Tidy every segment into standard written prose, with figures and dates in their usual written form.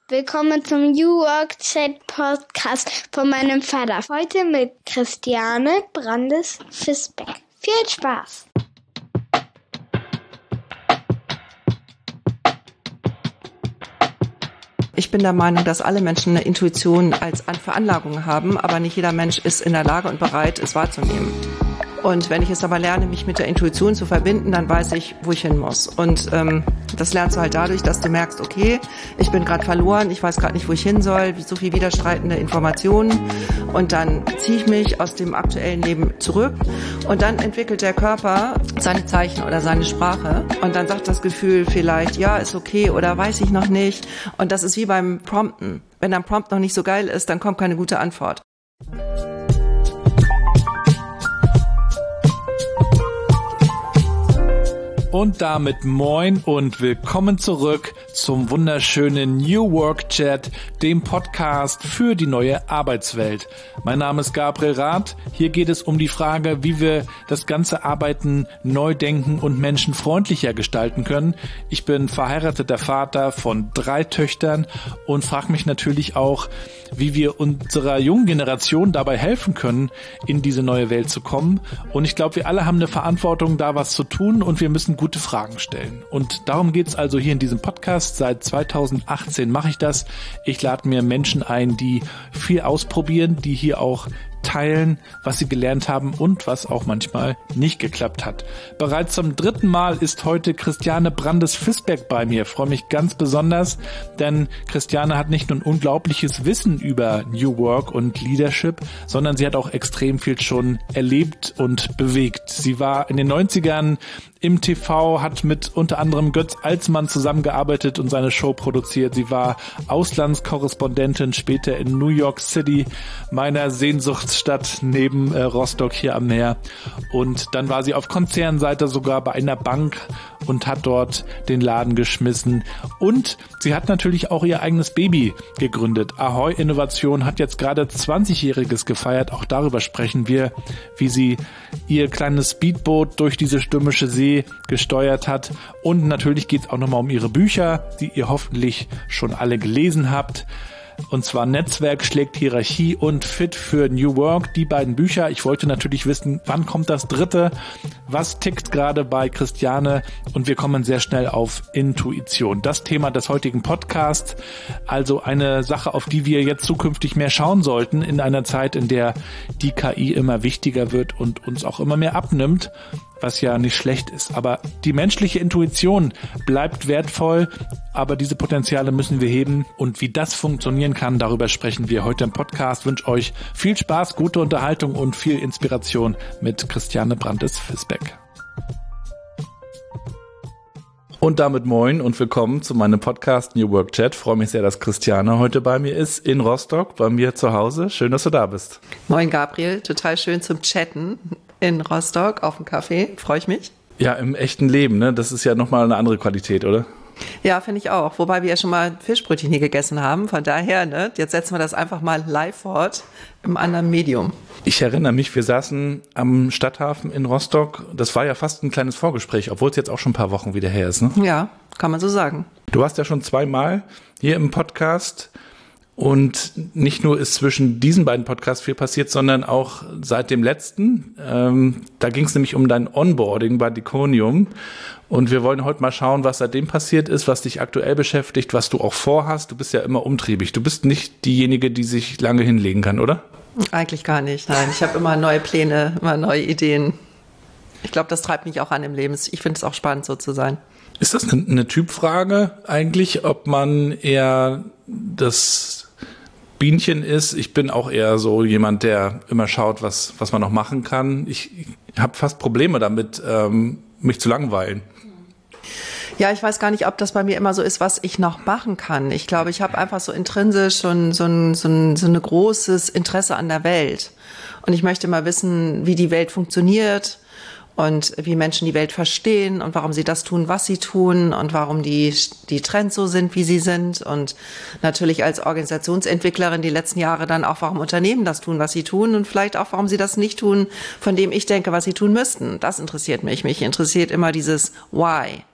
Willkommen zum New Work Chat Podcast von meinem Vater. Heute mit Christiane Brandes-Fisbeck. Viel Spaß! Ich bin der Meinung, dass alle Menschen eine Intuition als Veranlagung haben, aber nicht jeder Mensch ist in der Lage und bereit, es wahrzunehmen. Und wenn ich es aber lerne, mich mit der Intuition zu verbinden, dann weiß ich, wo ich hin muss. Und das lernst du halt dadurch, dass du merkst, okay, ich bin gerade verloren, ich weiß gerade nicht, wo ich hin soll, so viel widerstreitende Informationen. Und dann ziehe ich mich aus dem aktuellen Leben zurück. Und dann entwickelt der Körper seine Zeichen oder seine Sprache. Und dann sagt das Gefühl vielleicht, ja, ist okay oder weiß ich noch nicht. Und das ist wie beim Prompten. Wenn ein Prompt noch nicht so geil ist, dann kommt keine gute Antwort. Und damit moin und willkommen zurück zum wunderschönen New Work Chat, dem Podcast für die neue Arbeitswelt. Mein Name ist Gabriel Rath. Hier geht es um die Frage, wie wir das ganze Arbeiten neu denken und menschenfreundlicher gestalten können. Ich bin verheirateter Vater von 3 Töchtern und frage mich natürlich auch, wie wir unserer jungen Generation dabei helfen können, in diese neue Welt zu kommen. Und ich glaube, wir alle haben eine Verantwortung, da was zu tun, und wir müssen gute Fragen stellen. Und darum geht's also hier in diesem Podcast. Seit 2018 mache ich das. Ich lade mir Menschen ein, die viel ausprobieren, die hier auch teilen, was sie gelernt haben und was auch manchmal nicht geklappt hat. Bereits zum 3. Mal ist heute Christiane Brandes-Fisbeck bei mir. Ich freue mich ganz besonders, denn Christiane hat nicht nur ein unglaubliches Wissen über New Work und Leadership, sondern sie hat auch extrem viel schon erlebt und bewegt. Sie war in den 90ern im TV, hat mit unter anderem Götz Alsmann zusammengearbeitet und seine Show produziert. Sie war Auslandskorrespondentin, später in New York City, meiner Sehnsuchtsstadt neben Rostock hier am Meer. Und dann war sie auf Konzernseite sogar bei einer Bank und hat dort den Laden geschmissen. Und sie hat natürlich auch ihr eigenes Baby gegründet. Ahoy Innovation hat jetzt gerade 20-Jähriges gefeiert. Auch darüber sprechen wir, wie sie ihr kleines Speedboot durch diese stürmische See gesteuert hat. Und natürlich geht es auch nochmal um ihre Bücher, die ihr hoffentlich schon alle gelesen habt. Und zwar Netzwerk schlägt Hierarchie und Fit für New Work. Die beiden Bücher. Ich wollte natürlich wissen, wann kommt das 3.? Was tickt gerade bei Christiane? Und wir kommen sehr schnell auf Intuition. Das Thema des heutigen Podcasts. Also eine Sache, auf die wir jetzt zukünftig mehr schauen sollten in einer Zeit, in der die KI immer wichtiger wird und uns auch immer mehr abnimmt, was ja nicht schlecht ist. Aber die menschliche Intuition bleibt wertvoll, aber diese Potenziale müssen wir heben. Und wie das funktionieren kann, darüber sprechen wir heute im Podcast. Ich wünsche euch viel Spaß, gute Unterhaltung und viel Inspiration mit Christiane Brandes-Fisbeck. Und damit moin und willkommen zu meinem Podcast New Work Chat. Ich freue mich sehr, dass Christiane heute bei mir ist, in Rostock, bei mir zu Hause. Schön, dass du da bist. Moin Gabriel, total schön zum Chatten in Rostock auf dem Café. Freue ich mich. Ja, im echten Leben, ne? Das ist ja nochmal eine andere Qualität, oder? Ja, finde ich auch. Wobei wir ja schon mal Fischbrötchen hier gegessen haben. Von daher, ne, jetzt setzen wir das einfach mal live fort im anderen Medium. Ich erinnere mich, wir saßen am Stadthafen in Rostock. Das war ja fast ein kleines Vorgespräch, obwohl es jetzt auch schon ein paar Wochen wieder her ist, ne? Ja, kann man so sagen. Du warst ja schon 2 Mal hier im Podcast. Und nicht nur ist zwischen diesen beiden Podcasts viel passiert, sondern auch seit dem letzten. Da ging es nämlich um dein Onboarding bei Diconium. Und wir wollen heute mal schauen, was seitdem passiert ist, was dich aktuell beschäftigt, was du auch vorhast. Du bist ja immer umtriebig. Du bist nicht diejenige, die sich lange hinlegen kann, oder? Eigentlich gar nicht, nein. Ich habe immer neue Pläne, immer neue Ideen. Ich glaube, das treibt mich auch an im Leben. Ich finde es auch spannend, so zu sein. Ist das eine Typfrage eigentlich, ob man eher das Bienchen ist? Ich bin auch eher so jemand, der immer schaut, was man noch machen kann. Ich habe fast Probleme damit, mich zu langweilen. Ja, ich weiß gar nicht, ob das bei mir immer so ist, was ich noch machen kann. Ich glaube, ich habe einfach so intrinsisch so ein großes Interesse an der Welt. Und ich möchte mal wissen, wie die Welt funktioniert und wie Menschen die Welt verstehen und warum sie das tun, was sie tun und warum die Trends so sind, wie sie sind. Und natürlich als Organisationsentwicklerin die letzten Jahre dann auch, warum Unternehmen das tun, was sie tun und vielleicht auch, warum sie das nicht tun, von dem ich denke, was sie tun müssten. Das interessiert mich. Mich interessiert immer dieses Why.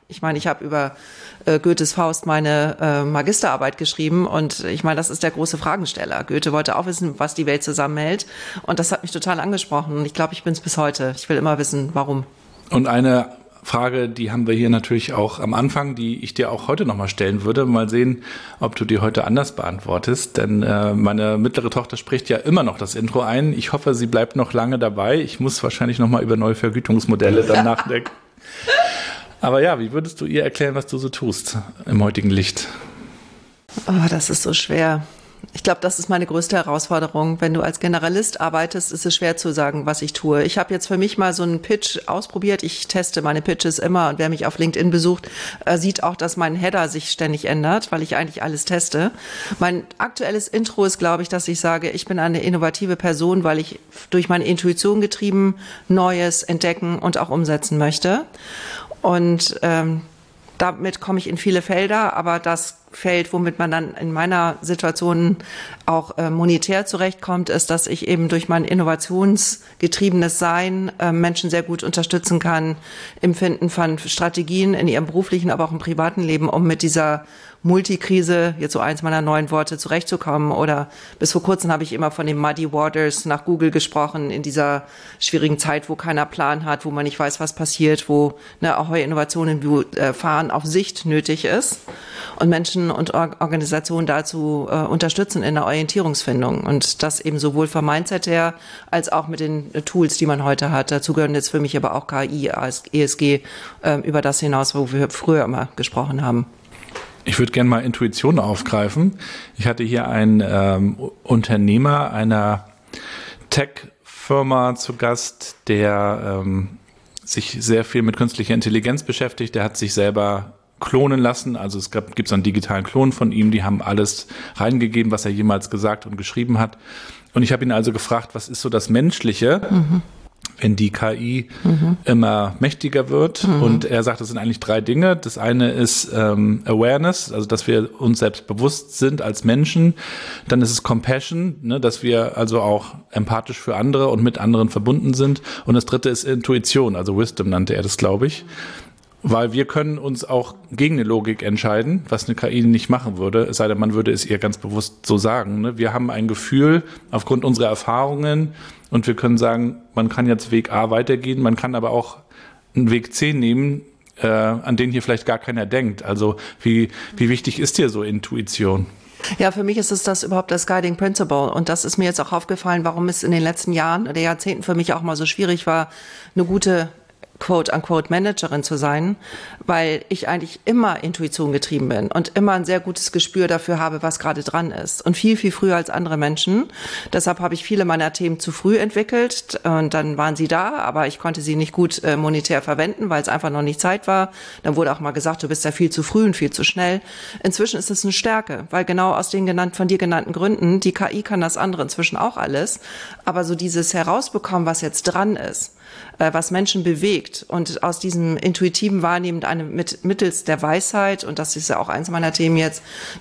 Ich meine, ich habe über Goethes Faust meine Magisterarbeit geschrieben und ich meine, das ist der große Fragensteller. Goethe wollte auch wissen, was die Welt zusammenhält und das hat mich total angesprochen und ich glaube, ich bin es bis heute. Ich will immer wissen, warum. Und eine Frage, die haben wir hier natürlich auch am Anfang, die ich dir auch heute nochmal stellen würde. Mal sehen, ob du die heute anders beantwortest. Denn meine mittlere Tochter spricht ja immer noch das Intro ein. Ich hoffe, sie bleibt noch lange dabei. Ich muss wahrscheinlich nochmal über neue Vergütungsmodelle dann nachdenken. Aber ja, wie würdest du ihr erklären, was du so tust im heutigen Licht? Oh, das ist so schwer. Ich glaube, das ist meine größte Herausforderung. Wenn du als Generalist arbeitest, ist es schwer zu sagen, was ich tue. Ich habe jetzt für mich mal so einen Pitch ausprobiert. Ich teste meine Pitches immer und wer mich auf LinkedIn besucht, sieht auch, dass mein Header sich ständig ändert, weil ich eigentlich alles teste. Mein aktuelles Intro ist, glaube ich, dass ich sage, ich bin eine innovative Person, weil ich durch meine Intuition getrieben Neues entdecken und auch umsetzen möchte. Und damit komme ich in viele Felder, aber das Feld, womit man dann in meiner Situation auch monetär zurechtkommt, ist, dass ich eben durch mein innovationsgetriebenes Sein Menschen sehr gut unterstützen kann im Finden von Strategien in ihrem beruflichen, aber auch im privaten Leben, um mit dieser Multikrise, jetzt so eins meiner neuen Worte, zurechtzukommen. Oder bis vor kurzem habe ich immer von den Muddy Waters nach Google gesprochen, in dieser schwierigen Zeit, wo keiner Plan hat, wo man nicht weiß, was passiert, wo Ahoi Innovationen wie Fahren auf Sicht nötig ist und Menschen und Organisationen dazu unterstützen in der Orientierungsfindung. Und das eben sowohl vom Mindset her als auch mit den Tools, die man heute hat. Dazu gehören jetzt für mich aber auch KI, ESG, über das hinaus, wo wir früher immer gesprochen haben. Ich würde gerne mal Intuition aufgreifen. Ich hatte hier einen Unternehmer einer Tech-Firma zu Gast, der sich sehr viel mit künstlicher Intelligenz beschäftigt. Der hat sich selber klonen lassen. Also es gibt so einen digitalen Klon von ihm. Die haben alles reingegeben, was er jemals gesagt und geschrieben hat. Und ich habe ihn also gefragt, was ist so das Menschliche, wenn die KI immer mächtiger wird. Und er sagt, das sind eigentlich 3 Dinge. Das eine ist Awareness, also dass wir uns selbst bewusst sind als Menschen. Dann ist es Compassion, ne, dass wir also auch empathisch für andere und mit anderen verbunden sind. Und das dritte ist Intuition, also Wisdom nannte er das, glaube ich. Weil wir können uns auch gegen eine Logik entscheiden, was eine KI nicht machen würde, es sei denn, man würde es ihr ganz bewusst so sagen. Ne? Wir haben ein Gefühl aufgrund unserer Erfahrungen und wir können sagen, man kann jetzt Weg A weitergehen, man kann aber auch einen Weg C nehmen, an den hier vielleicht gar keiner denkt. Also wie wichtig ist dir so Intuition? Ja, für mich ist es das überhaupt das Guiding Principle. Und das ist mir jetzt auch aufgefallen, warum es in den letzten Jahren oder Jahrzehnten für mich auch mal so schwierig war, eine gute quote-unquote Managerin zu sein, weil ich eigentlich immer Intuition getrieben bin und immer ein sehr gutes Gespür dafür habe, was gerade dran ist und viel, viel früher als andere Menschen. Deshalb habe ich viele meiner Themen zu früh entwickelt und dann waren sie da, aber ich konnte sie nicht gut monetär verwenden, weil es einfach noch nicht Zeit war. Dann wurde auch mal gesagt, du bist ja viel zu früh und viel zu schnell. Inzwischen ist es eine Stärke, weil genau aus den von dir genannten Gründen, die KI kann das andere inzwischen auch alles, aber so dieses Herausbekommen, was jetzt dran ist, was Menschen bewegt und aus diesem intuitiven Wahrnehmen mittels der Weisheit, und das ist ja auch eins meiner Themen jetzt,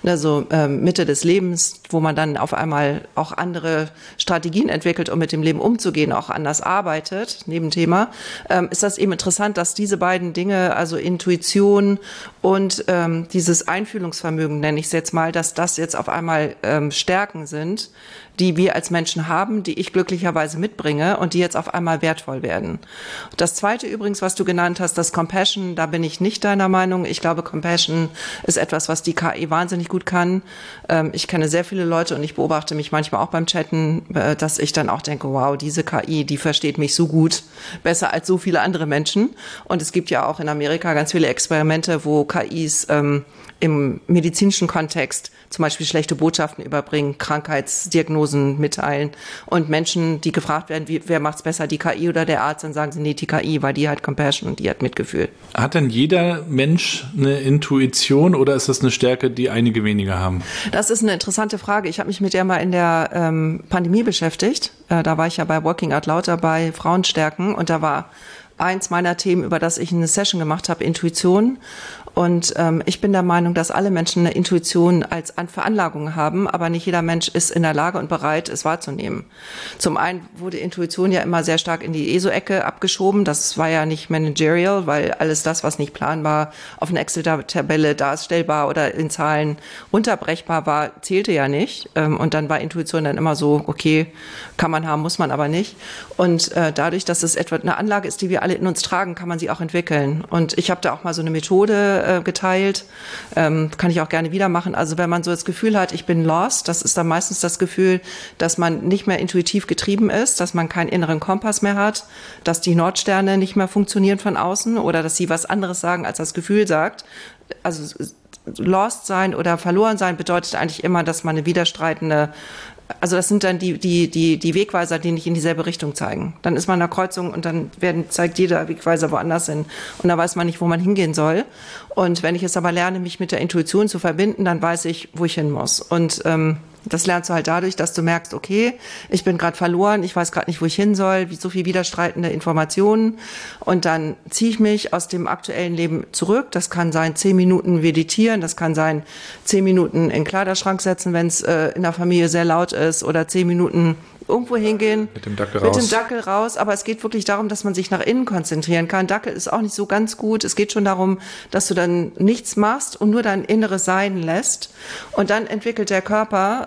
Mitte des Lebens, wo man dann auf einmal auch andere Strategien entwickelt, um mit dem Leben umzugehen, auch anders arbeitet, Nebenthema, ist das eben interessant, dass diese beiden Dinge, also Intuition und dieses Einfühlungsvermögen, nenne ich es jetzt mal, dass das jetzt auf einmal Stärken sind, die wir als Menschen haben, die ich glücklicherweise mitbringe und die jetzt auf einmal wertvoll werden. Das Zweite übrigens, was du genannt hast, das Compassion, da bin ich nicht deiner Meinung. Ich glaube, Compassion ist etwas, was die KI wahnsinnig gut kann. Ich kenne sehr viele Leute und ich beobachte mich manchmal auch beim Chatten, dass ich dann auch denke, wow, diese KI, die versteht mich so gut, besser als so viele andere Menschen. Und es gibt ja auch in Amerika ganz viele Experimente, wo KIs im medizinischen Kontext zum Beispiel schlechte Botschaften überbringen, Krankheitsdiagnosen mitteilen und Menschen, die gefragt werden, wer macht's besser, die KI oder der Arzt, dann sagen sie, nee, die KI, weil die hat Compassion und die hat Mitgefühl. Hat denn jeder Mensch eine Intuition oder ist das eine Stärke, die einige weniger haben? Das ist eine interessante Frage. Ich habe mich mit der mal in der Pandemie beschäftigt. Da war ich ja bei Working Out Loud dabei, Frauenstärken, und da war eins meiner Themen, über das ich eine Session gemacht habe, Intuition. Und ich bin der Meinung, dass alle Menschen eine Intuition als Veranlagung haben, aber nicht jeder Mensch ist in der Lage und bereit, es wahrzunehmen. Zum einen wurde Intuition ja immer sehr stark in die ESO-Ecke abgeschoben. Das war ja nicht managerial, weil alles das, was nicht planbar auf einer Excel-Tabelle darstellbar oder in Zahlen unterbrechbar war, zählte ja nicht. Und dann war Intuition dann immer so, okay, kann man haben, muss man aber nicht. Und dadurch, dass es etwa eine Anlage ist, die wir alle in uns tragen, kann man sie auch entwickeln. Und ich habe da auch mal so eine Methode geteilt, kann ich auch gerne wieder machen. Also wenn man so das Gefühl hat, ich bin lost, das ist dann meistens das Gefühl, dass man nicht mehr intuitiv getrieben ist, dass man keinen inneren Kompass mehr hat, dass die Nordsterne nicht mehr funktionieren von außen oder dass sie was anderes sagen, als das Gefühl sagt. Also lost sein oder verloren sein bedeutet eigentlich immer, dass man eine widerstreitende, also das sind dann die Wegweiser, die nicht in dieselbe Richtung zeigen. Dann ist man an der Kreuzung und dann zeigt jeder Wegweiser woanders hin. Und da weiß man nicht, wo man hingehen soll. Und wenn ich es aber lerne, mich mit der Intuition zu verbinden, dann weiß ich, wo ich hin muss. Und das lernst du halt dadurch, dass du merkst, okay, ich bin gerade verloren, ich weiß gerade nicht, wo ich hin soll, wie so viel widerstreitende Informationen. Und dann ziehe ich mich aus dem aktuellen Leben zurück. Das kann sein 10 Minuten meditieren, das kann sein 10 Minuten in den Kleiderschrank setzen, wenn es in der Familie sehr laut ist, oder 10 Minuten irgendwo hingehen. Mit dem Dackel raus. Aber es geht wirklich darum, dass man sich nach innen konzentrieren kann. Dackel ist auch nicht so ganz gut. Es geht schon darum, dass du dann nichts machst und nur dein inneres Sein lässt. Und dann entwickelt der Körper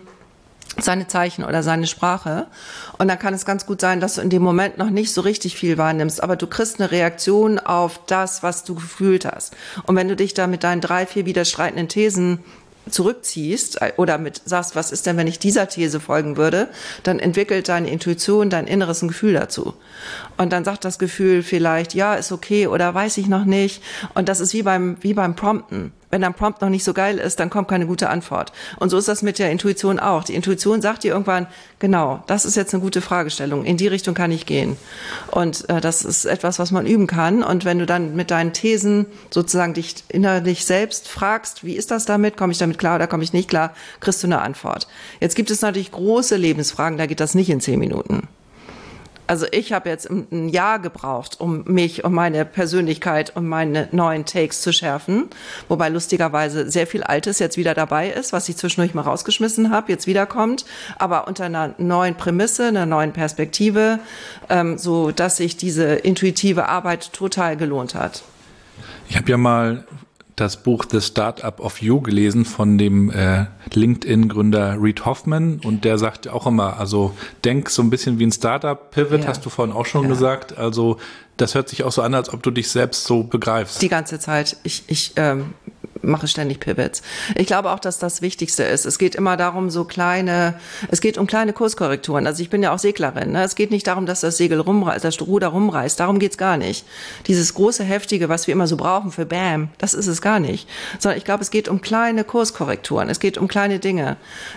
seine Zeichen oder seine Sprache. Und dann kann es ganz gut sein, dass du in dem Moment noch nicht so richtig viel wahrnimmst, aber du kriegst eine Reaktion auf das, was du gefühlt hast. Und wenn du dich da mit deinen 3, 4 widerstreitenden Thesen zurückziehst oder sagst, was ist denn, wenn ich dieser These folgen würde, dann entwickelt deine Intuition dein inneres Gefühl dazu. Und dann sagt das Gefühl vielleicht, ja, ist okay oder weiß ich noch nicht. Und das ist wie beim Prompten. Wenn ein Prompt noch nicht so geil ist, dann kommt keine gute Antwort. Und so ist das mit der Intuition auch. Die Intuition sagt dir irgendwann, genau, das ist jetzt eine gute Fragestellung, in die Richtung kann ich gehen. Und das ist etwas, was man üben kann. Und wenn du dann mit deinen Thesen sozusagen dich innerlich selbst fragst, wie ist das damit, komme ich damit klar oder komme ich nicht klar, kriegst du eine Antwort. Jetzt gibt es natürlich große Lebensfragen, da geht das nicht in 10 Minuten. Also ich habe jetzt ein Jahr gebraucht, um mich und meine Persönlichkeit und meine neuen Takes zu schärfen. Wobei lustigerweise sehr viel Altes jetzt wieder dabei ist, was ich zwischendurch mal rausgeschmissen habe, jetzt wiederkommt. Aber unter einer neuen Prämisse, einer neuen Perspektive, so dass sich diese intuitive Arbeit total gelohnt hat. Ich habe ja mal das Buch The Startup of You gelesen von dem LinkedIn-Gründer Reid Hoffman, und der sagt auch immer, also denk so ein bisschen wie ein Startup-Pivot, hast du vorhin auch schon gesagt, also das hört sich auch so an, als ob du dich selbst so begreifst. Die ganze Zeit. Ich mache ständig Pivots. Ich glaube auch, dass das Wichtigste ist. Es geht immer darum, es geht um kleine Kurskorrekturen. Also ich bin ja auch Seglerin. Ne? Es geht nicht darum, dass das Ruder rumreißt. Darum geht's gar nicht. Dieses große, heftige, was wir immer so brauchen für Bam, das ist es gar nicht. Sondern ich glaube, es geht um kleine Kurskorrekturen. Es geht um kleine Dinge,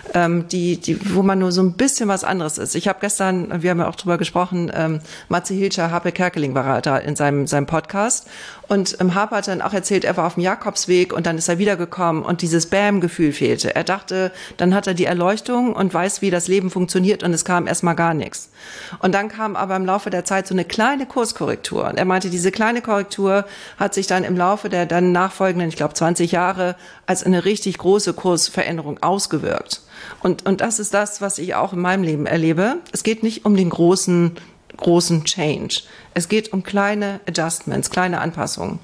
wo man nur so ein bisschen was anderes ist. Ich habe gestern, wir haben ja auch drüber gesprochen, Matze Hilscher, Harpe Kerkeling war da in seinem Podcast. Und Harpe hat dann auch erzählt, er war auf dem Jakobsweg und dann ist er wiedergekommen und dieses Bam-Gefühl fehlte. Er dachte, dann hat er die Erleuchtung und weiß, wie das Leben funktioniert, und es kam erstmal gar nichts. Und dann kam aber im Laufe der Zeit so eine kleine Kurskorrektur. Und er meinte, diese kleine Korrektur hat sich dann im Laufe der dann nachfolgenden, ich glaube 20 Jahre, als eine richtig große Kursveränderung ausgewirkt. Und das ist das, was ich auch in meinem Leben erlebe. Es geht nicht um den großen Change. Es geht um kleine Adjustments, kleine Anpassungen.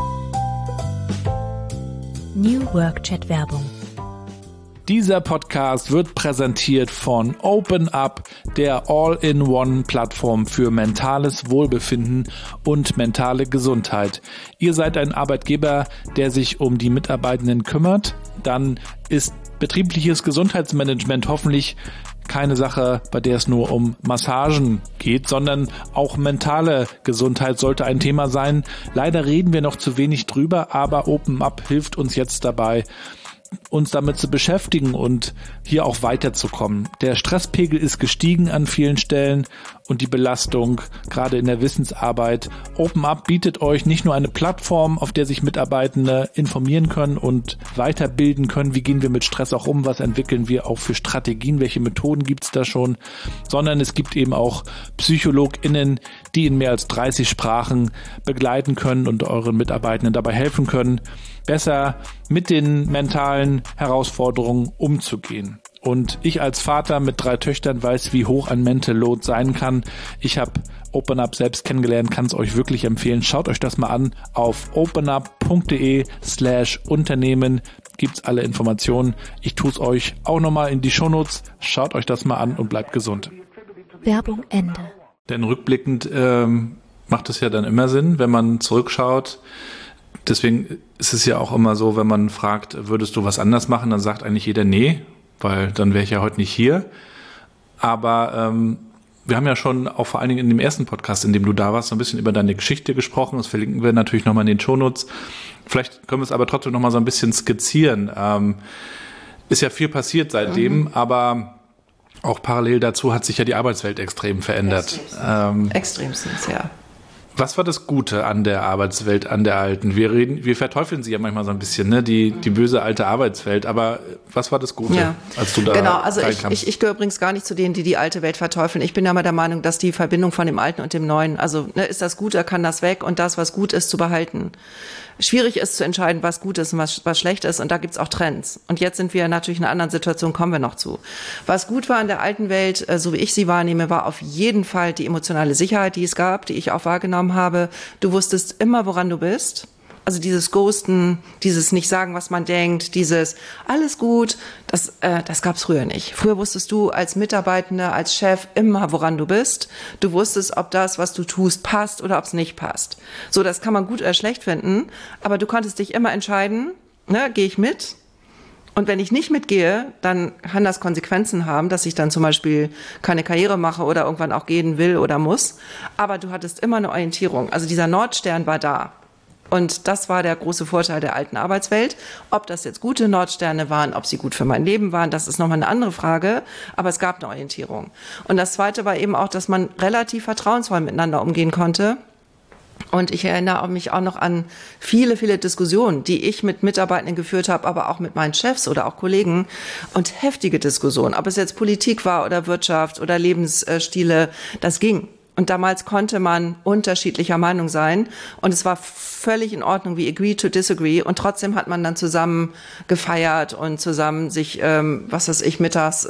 New Work Chat Werbung. Dieser Podcast wird präsentiert von OpenUp, der All-in-One-Plattform für mentales Wohlbefinden und mentale Gesundheit. Ihr seid ein Arbeitgeber, der sich um die Mitarbeitenden kümmert. Dann ist betriebliches Gesundheitsmanagement hoffentlich keine Sache, bei der es nur um Massagen geht, sondern auch mentale Gesundheit sollte ein Thema sein. Leider reden wir noch zu wenig drüber, aber OpenUp hilft uns jetzt dabei, uns damit zu beschäftigen und hier auch weiterzukommen. Der Stresspegel ist gestiegen an vielen Stellen und die Belastung, gerade in der Wissensarbeit. OpenUp bietet euch nicht nur eine Plattform, auf der sich Mitarbeitende informieren können und weiterbilden können, wie gehen wir mit Stress auch um, was entwickeln wir auch für Strategien, welche Methoden gibt's da schon, sondern es gibt eben auch PsychologInnen, die in mehr als 30 Sprachen begleiten können und euren Mitarbeitenden dabei helfen können, besser mit den mentalen Herausforderungen umzugehen. Und ich als Vater mit 3 Töchtern weiß, wie hoch ein Mental Load sein kann. Ich habe OpenUp selbst kennengelernt, kann es euch wirklich empfehlen. Schaut euch das mal an. Auf openup.de/Unternehmen gibt's alle Informationen. Ich tue es euch auch nochmal in die Shownotes. Schaut euch das mal an und bleibt gesund. Werbung Ende. Denn rückblickend macht es ja dann immer Sinn, wenn man zurückschaut. Deswegen ist es ja auch immer so, wenn man fragt, würdest du was anders machen, dann sagt eigentlich jeder nee, weil dann wäre ich ja heute nicht hier. Aber wir haben ja schon auch vor allen Dingen in dem ersten Podcast, in dem du da warst, so ein bisschen über deine Geschichte gesprochen. Das verlinken wir natürlich nochmal in den Shownotes. Vielleicht können wir es aber trotzdem nochmal so ein bisschen skizzieren. Ist ja viel passiert seitdem, aber auch parallel dazu hat sich ja die Arbeitswelt extrem verändert. Extremstens, ja. Was war das Gute an der Arbeitswelt, an der alten? Wir verteufeln sie ja manchmal so ein bisschen, ne? Die böse alte Arbeitswelt. Aber was war das Gute, als du da Genau, also reinkamst? ich gehöre übrigens gar nicht zu denen, die die alte Welt verteufeln. Ich bin ja mal der Meinung, dass die Verbindung von dem Alten und dem Neuen, also ist das Gute, kann das weg und das, was gut ist, zu behalten. Schwierig ist zu entscheiden, was gut ist und was schlecht ist, und da gibt's auch Trends. Und jetzt sind wir natürlich in einer anderen Situation, kommen wir noch zu. Was gut war an der alten Welt, so wie ich sie wahrnehme, war auf jeden Fall die emotionale Sicherheit, die es gab, die ich auch wahrgenommen habe. Du wusstest immer, woran du bist. Also dieses Ghosten, dieses nicht sagen, was man denkt, dieses alles gut, das gab's früher nicht. Früher wusstest du als Mitarbeitender, als Chef immer, woran du bist. Du wusstest, ob das, was du tust, passt oder ob es nicht passt. So, das kann man gut oder schlecht finden, aber du konntest dich immer entscheiden, ne, gehe ich mit? Und wenn ich nicht mitgehe, dann kann das Konsequenzen haben, dass ich dann zum Beispiel keine Karriere mache oder irgendwann auch gehen will oder muss. Aber du hattest immer eine Orientierung. Also dieser Nordstern war da. Und das war der große Vorteil der alten Arbeitswelt. Ob das jetzt gute Nordsterne waren, ob sie gut für mein Leben waren, das ist nochmal eine andere Frage. Aber es gab eine Orientierung. Und das Zweite war eben auch, dass man relativ vertrauensvoll miteinander umgehen konnte. Und ich erinnere mich auch noch an viele, viele Diskussionen, die ich mit Mitarbeitenden geführt habe, aber auch mit meinen Chefs oder auch Kollegen. Und heftige Diskussionen, ob es jetzt Politik war oder Wirtschaft oder Lebensstile, das ging. Und damals konnte man unterschiedlicher Meinung sein. Und es war völlig in Ordnung, wie agree to disagree. Und trotzdem hat man dann zusammen gefeiert und zusammen sich, mittags,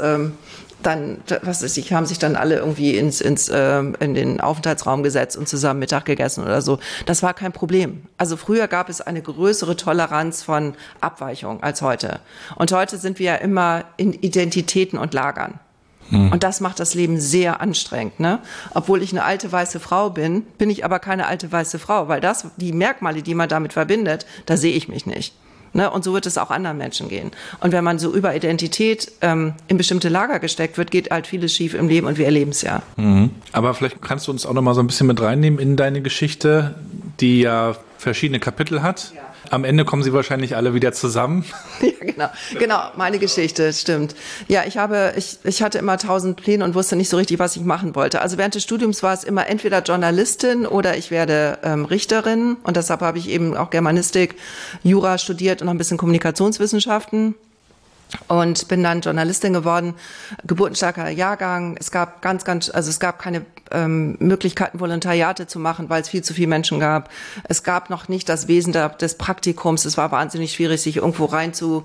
haben sich dann alle irgendwie in den Aufenthaltsraum gesetzt und zusammen Mittag gegessen oder so. Das war kein Problem. Also früher gab es eine größere Toleranz von Abweichung als heute. Und heute sind wir ja immer in Identitäten und Lagern. Und das macht das Leben sehr anstrengend, ne? Obwohl ich eine alte weiße Frau bin, bin ich aber keine alte weiße Frau, weil die Merkmale, die man damit verbindet, da sehe ich mich nicht. Ne? Und so wird es auch anderen Menschen gehen. Und wenn man so über Identität in bestimmte Lager gesteckt wird, geht halt vieles schief im Leben und wir erleben es ja. Mhm. Aber vielleicht kannst du uns auch noch mal so ein bisschen mit reinnehmen in deine Geschichte, die ja verschiedene Kapitel hat. Ja. Am Ende kommen sie wahrscheinlich alle wieder zusammen. Ja, genau, meine Geschichte, stimmt. Ja, ich hatte immer 1000 Pläne und wusste nicht so richtig, was ich machen wollte. Also während des Studiums war es immer entweder Journalistin oder ich werde Richterin. Und deshalb habe ich eben auch Germanistik, Jura studiert und noch ein bisschen Kommunikationswissenschaften. Und bin dann Journalistin geworden, geburtenstarker Jahrgang. Es gab es gab keine Möglichkeiten, Volontariate zu machen, weil es viel zu viele Menschen gab. Es gab noch nicht das Wesen des Praktikums. Es war wahnsinnig schwierig, sich irgendwo rein zu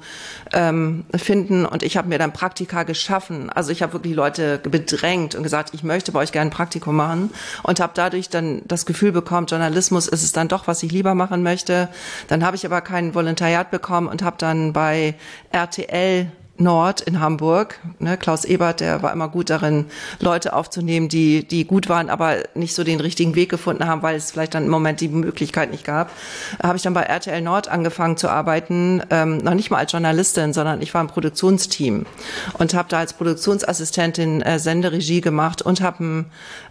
finden. Und ich habe mir dann Praktika geschaffen. Also ich habe wirklich Leute bedrängt und gesagt, ich möchte bei euch gerne ein Praktikum machen. Und habe dadurch dann das Gefühl bekommen, Journalismus ist es dann doch, was ich lieber machen möchte. Dann habe ich aber kein Volontariat bekommen und habe dann bei RTL Nord in Hamburg. Ne, Klaus Ebert, der war immer gut darin, Leute aufzunehmen, die gut waren, aber nicht so den richtigen Weg gefunden haben, weil es vielleicht dann im Moment die Möglichkeit nicht gab. Habe ich dann bei RTL Nord angefangen zu arbeiten, noch nicht mal als Journalistin, sondern ich war im Produktionsteam und habe da als Produktionsassistentin Senderegie gemacht und habe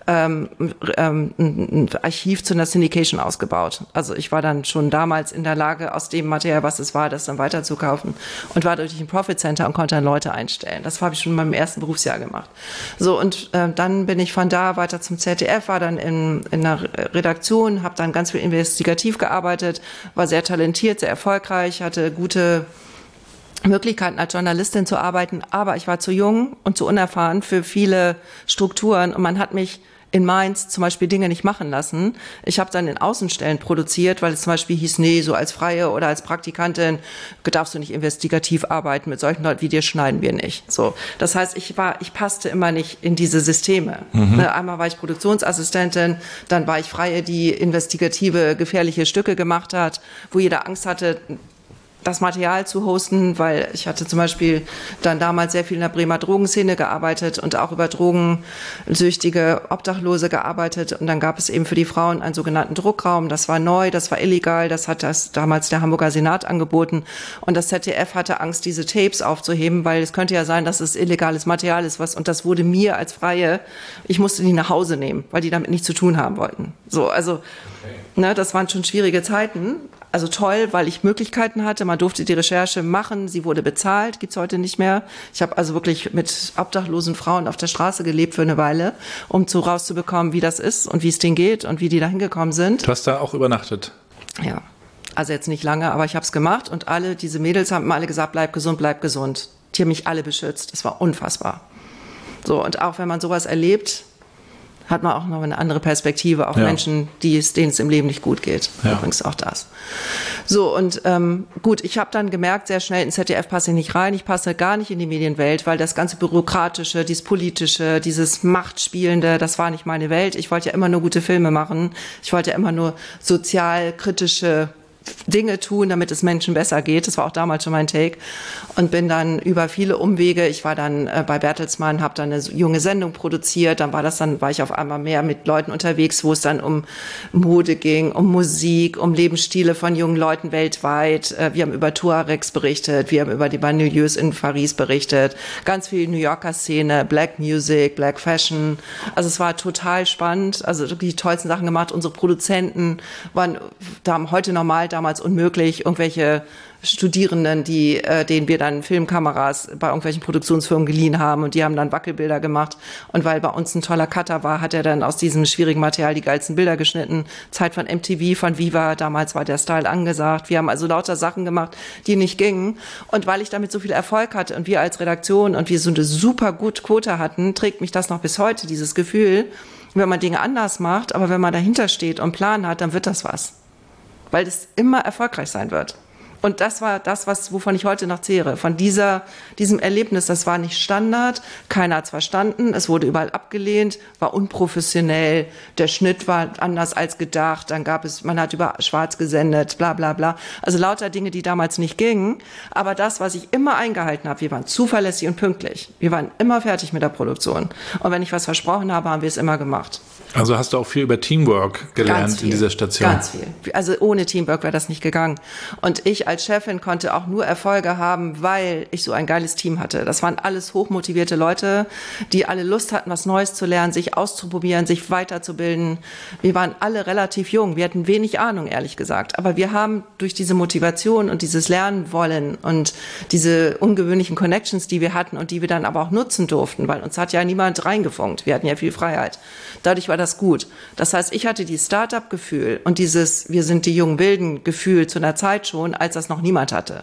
ein Archiv zu einer Syndication ausgebaut. Also ich war dann schon damals in der Lage, aus dem Material, was es war, das dann weiterzukaufen und war durch ein Profit Center und konnte dann Leute einstellen. Das habe ich schon in meinem ersten Berufsjahr gemacht. So, und dann bin ich von da weiter zum ZDF, war dann in der Redaktion, habe dann ganz viel investigativ gearbeitet, war sehr talentiert, sehr erfolgreich, hatte gute Möglichkeiten als Journalistin zu arbeiten, aber ich war zu jung und zu unerfahren für viele Strukturen und man hat mich in Mainz zum Beispiel Dinge nicht machen lassen. Ich habe dann in Außenstellen produziert, weil es zum Beispiel hieß, nee, so als Freie oder als Praktikantin darfst du nicht investigativ arbeiten, mit solchen Leuten wie dir schneiden wir nicht. So, das heißt, ich passte immer nicht in diese Systeme. Einmal war ich Produktionsassistentin, dann war ich Freie, die investigative, gefährliche Stücke gemacht hat, wo jeder Angst hatte, das Material zu hosten, weil ich hatte zum Beispiel dann damals sehr viel in der Bremer Drogenszene gearbeitet und auch über drogensüchtige Obdachlose gearbeitet. Und dann gab es eben für die Frauen einen sogenannten Druckraum. Das war neu, das war illegal, das hat das damals der Hamburger Senat angeboten. Und das ZDF hatte Angst, diese Tapes aufzuheben, weil es könnte ja sein, dass es illegales Material ist, und das wurde mir als Freie, ich musste die nach Hause nehmen, weil die damit nichts zu tun haben wollten. So, also, ne, das waren schon schwierige Zeiten. Also toll, weil ich Möglichkeiten hatte. Man durfte die Recherche machen. Sie wurde bezahlt. Gibt's heute nicht mehr. Ich habe also wirklich mit obdachlosen Frauen auf der Straße gelebt für eine Weile, um rauszubekommen, wie das ist und wie es denen geht und wie die da hingekommen sind. Du hast da auch übernachtet? Ja. Also jetzt nicht lange, aber ich habe es gemacht. Und diese Mädels haben mir alle gesagt, bleib gesund, bleib gesund. Die haben mich alle beschützt. Das war unfassbar. So, und auch wenn man sowas erlebt, hat man auch noch eine andere Perspektive auf Menschen, denen es im Leben nicht gut geht. Ja. Übrigens auch das. So, und gut, ich habe dann gemerkt, sehr schnell, in ZDF passe ich nicht rein. Ich passe gar nicht in die Medienwelt, weil das ganze Bürokratische, dieses Politische, dieses Machtspielende, das war nicht meine Welt. Ich wollte ja immer nur gute Filme machen. Ich wollte ja immer nur sozial-kritische Dinge tun, damit es Menschen besser geht. Das war auch damals schon mein Take. Und bin dann über viele Umwege, ich war dann bei Bertelsmann, habe dann eine junge Sendung produziert, dann war ich auf einmal mehr mit Leuten unterwegs, wo es dann um Mode ging, um Musik, um Lebensstile von jungen Leuten weltweit. Wir haben über Tuaregs berichtet, wir haben über die Banlieues in Paris berichtet, ganz viel New Yorker Szene, Black Music, Black Fashion. Also es war total spannend, also wirklich die tollsten Sachen gemacht. Unsere Produzenten waren heute normal, damals unmöglich, irgendwelche Studierenden, denen wir dann Filmkameras bei irgendwelchen Produktionsfirmen geliehen haben und die haben dann Wackelbilder gemacht und weil bei uns ein toller Cutter war, hat er dann aus diesem schwierigen Material die geilsten Bilder geschnitten. Zeit von MTV, von Viva, damals war der Style angesagt. Wir haben also lauter Sachen gemacht, die nicht gingen und weil ich damit so viel Erfolg hatte und wir als Redaktion und wir so eine super gute Quote hatten, trägt mich das noch bis heute, dieses Gefühl, wenn man Dinge anders macht, aber wenn man dahinter steht und einen Plan hat, dann wird das was. Weil das immer erfolgreich sein wird. Und das war das, wovon ich heute noch zehre. Von diesem Erlebnis, das war nicht Standard, keiner hat es verstanden, es wurde überall abgelehnt, war unprofessionell, der Schnitt war anders als gedacht, man hat über Schwarz gesendet, bla bla bla. Also lauter Dinge, die damals nicht gingen. Aber das, was ich immer eingehalten habe, wir waren zuverlässig und pünktlich. Wir waren immer fertig mit der Produktion. Und wenn ich was versprochen habe, haben wir es immer gemacht. Also hast du auch viel über Teamwork gelernt in dieser Station? Ganz viel. Also ohne Teamwork wäre das nicht gegangen. Und ich als Chefin konnte auch nur Erfolge haben, weil ich so ein geiles Team hatte. Das waren alles hochmotivierte Leute, die alle Lust hatten, was Neues zu lernen, sich auszuprobieren, sich weiterzubilden. Wir waren alle relativ jung. Wir hatten wenig Ahnung, ehrlich gesagt. Aber wir haben durch diese Motivation und dieses Lernen wollen und diese ungewöhnlichen Connections, die wir hatten und die wir dann aber auch nutzen durften, weil uns hat ja niemand reingefunkt. Wir hatten ja viel Freiheit. Dadurch war das gut. Das heißt, ich hatte dieses Start-up-Gefühl und dieses wir sind die jungen Wilden Gefühl zu einer Zeit schon, als das noch niemand hatte.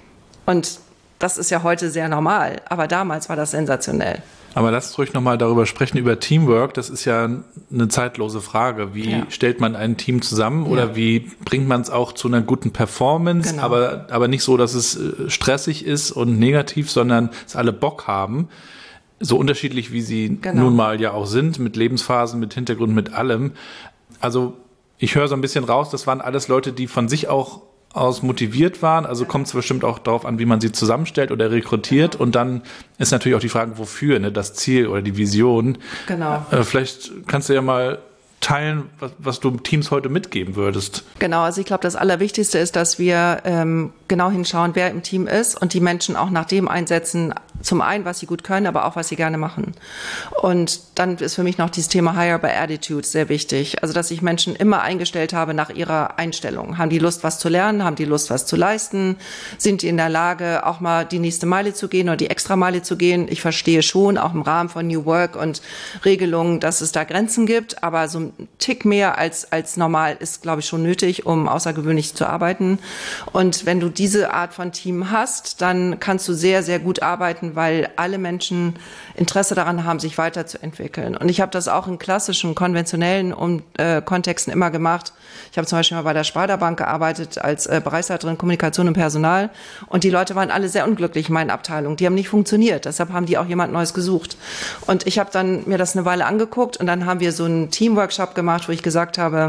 Und das ist ja heute sehr normal, aber damals war das sensationell. Aber lass uns ruhig nochmal darüber sprechen, über Teamwork. Das ist ja eine zeitlose Frage. Wie stellt man ein Team zusammen oder wie bringt man es auch zu einer guten Performance, genau. aber nicht so, dass es stressig ist und negativ, sondern dass alle Bock haben. So unterschiedlich, wie sie nun mal ja auch sind, mit Lebensphasen, mit Hintergrund, mit allem. Also ich höre so ein bisschen raus, das waren alles Leute, die von sich auch aus motiviert waren. Also kommt es bestimmt auch darauf an, wie man sie zusammenstellt oder rekrutiert. Und dann ist natürlich auch die Frage, wofür, ne? Das Ziel oder die Vision. Genau. Vielleicht kannst du ja mal teilen, was du Teams heute mitgeben würdest. Genau, also ich glaube, das Allerwichtigste ist, dass wir genau hinschauen, wer im Team ist und die Menschen auch nach dem einsetzen, zum einen, was sie gut können, aber auch, was sie gerne machen. Und dann ist für mich noch dieses Thema Hire by Attitude sehr wichtig. Also, dass ich Menschen immer eingestellt habe nach ihrer Einstellung. Haben die Lust, was zu lernen? Haben die Lust, was zu leisten? Sind die in der Lage, auch mal die nächste Meile zu gehen oder die Extrameile zu gehen? Ich verstehe schon, auch im Rahmen von New Work und Regelungen, dass es da Grenzen gibt. Aber so ein Tick mehr als normal ist, glaube ich, schon nötig, um außergewöhnlich zu arbeiten. Und wenn du diese Art von Team hast, dann kannst du sehr, sehr gut arbeiten, weil alle Menschen Interesse daran haben, sich weiterzuentwickeln. Und ich habe das auch in klassischen, konventionellen Kontexten immer gemacht. Ich habe zum Beispiel mal bei der Sparda Bank gearbeitet als Bereichsleiterin Kommunikation und Personal. Und die Leute waren alle sehr unglücklich in meinen Abteilungen. Die haben nicht funktioniert. Deshalb haben die auch jemand Neues gesucht. Und ich habe dann mir das eine Weile angeguckt und dann haben wir so einen Teamworkshop gemacht, wo ich gesagt habe,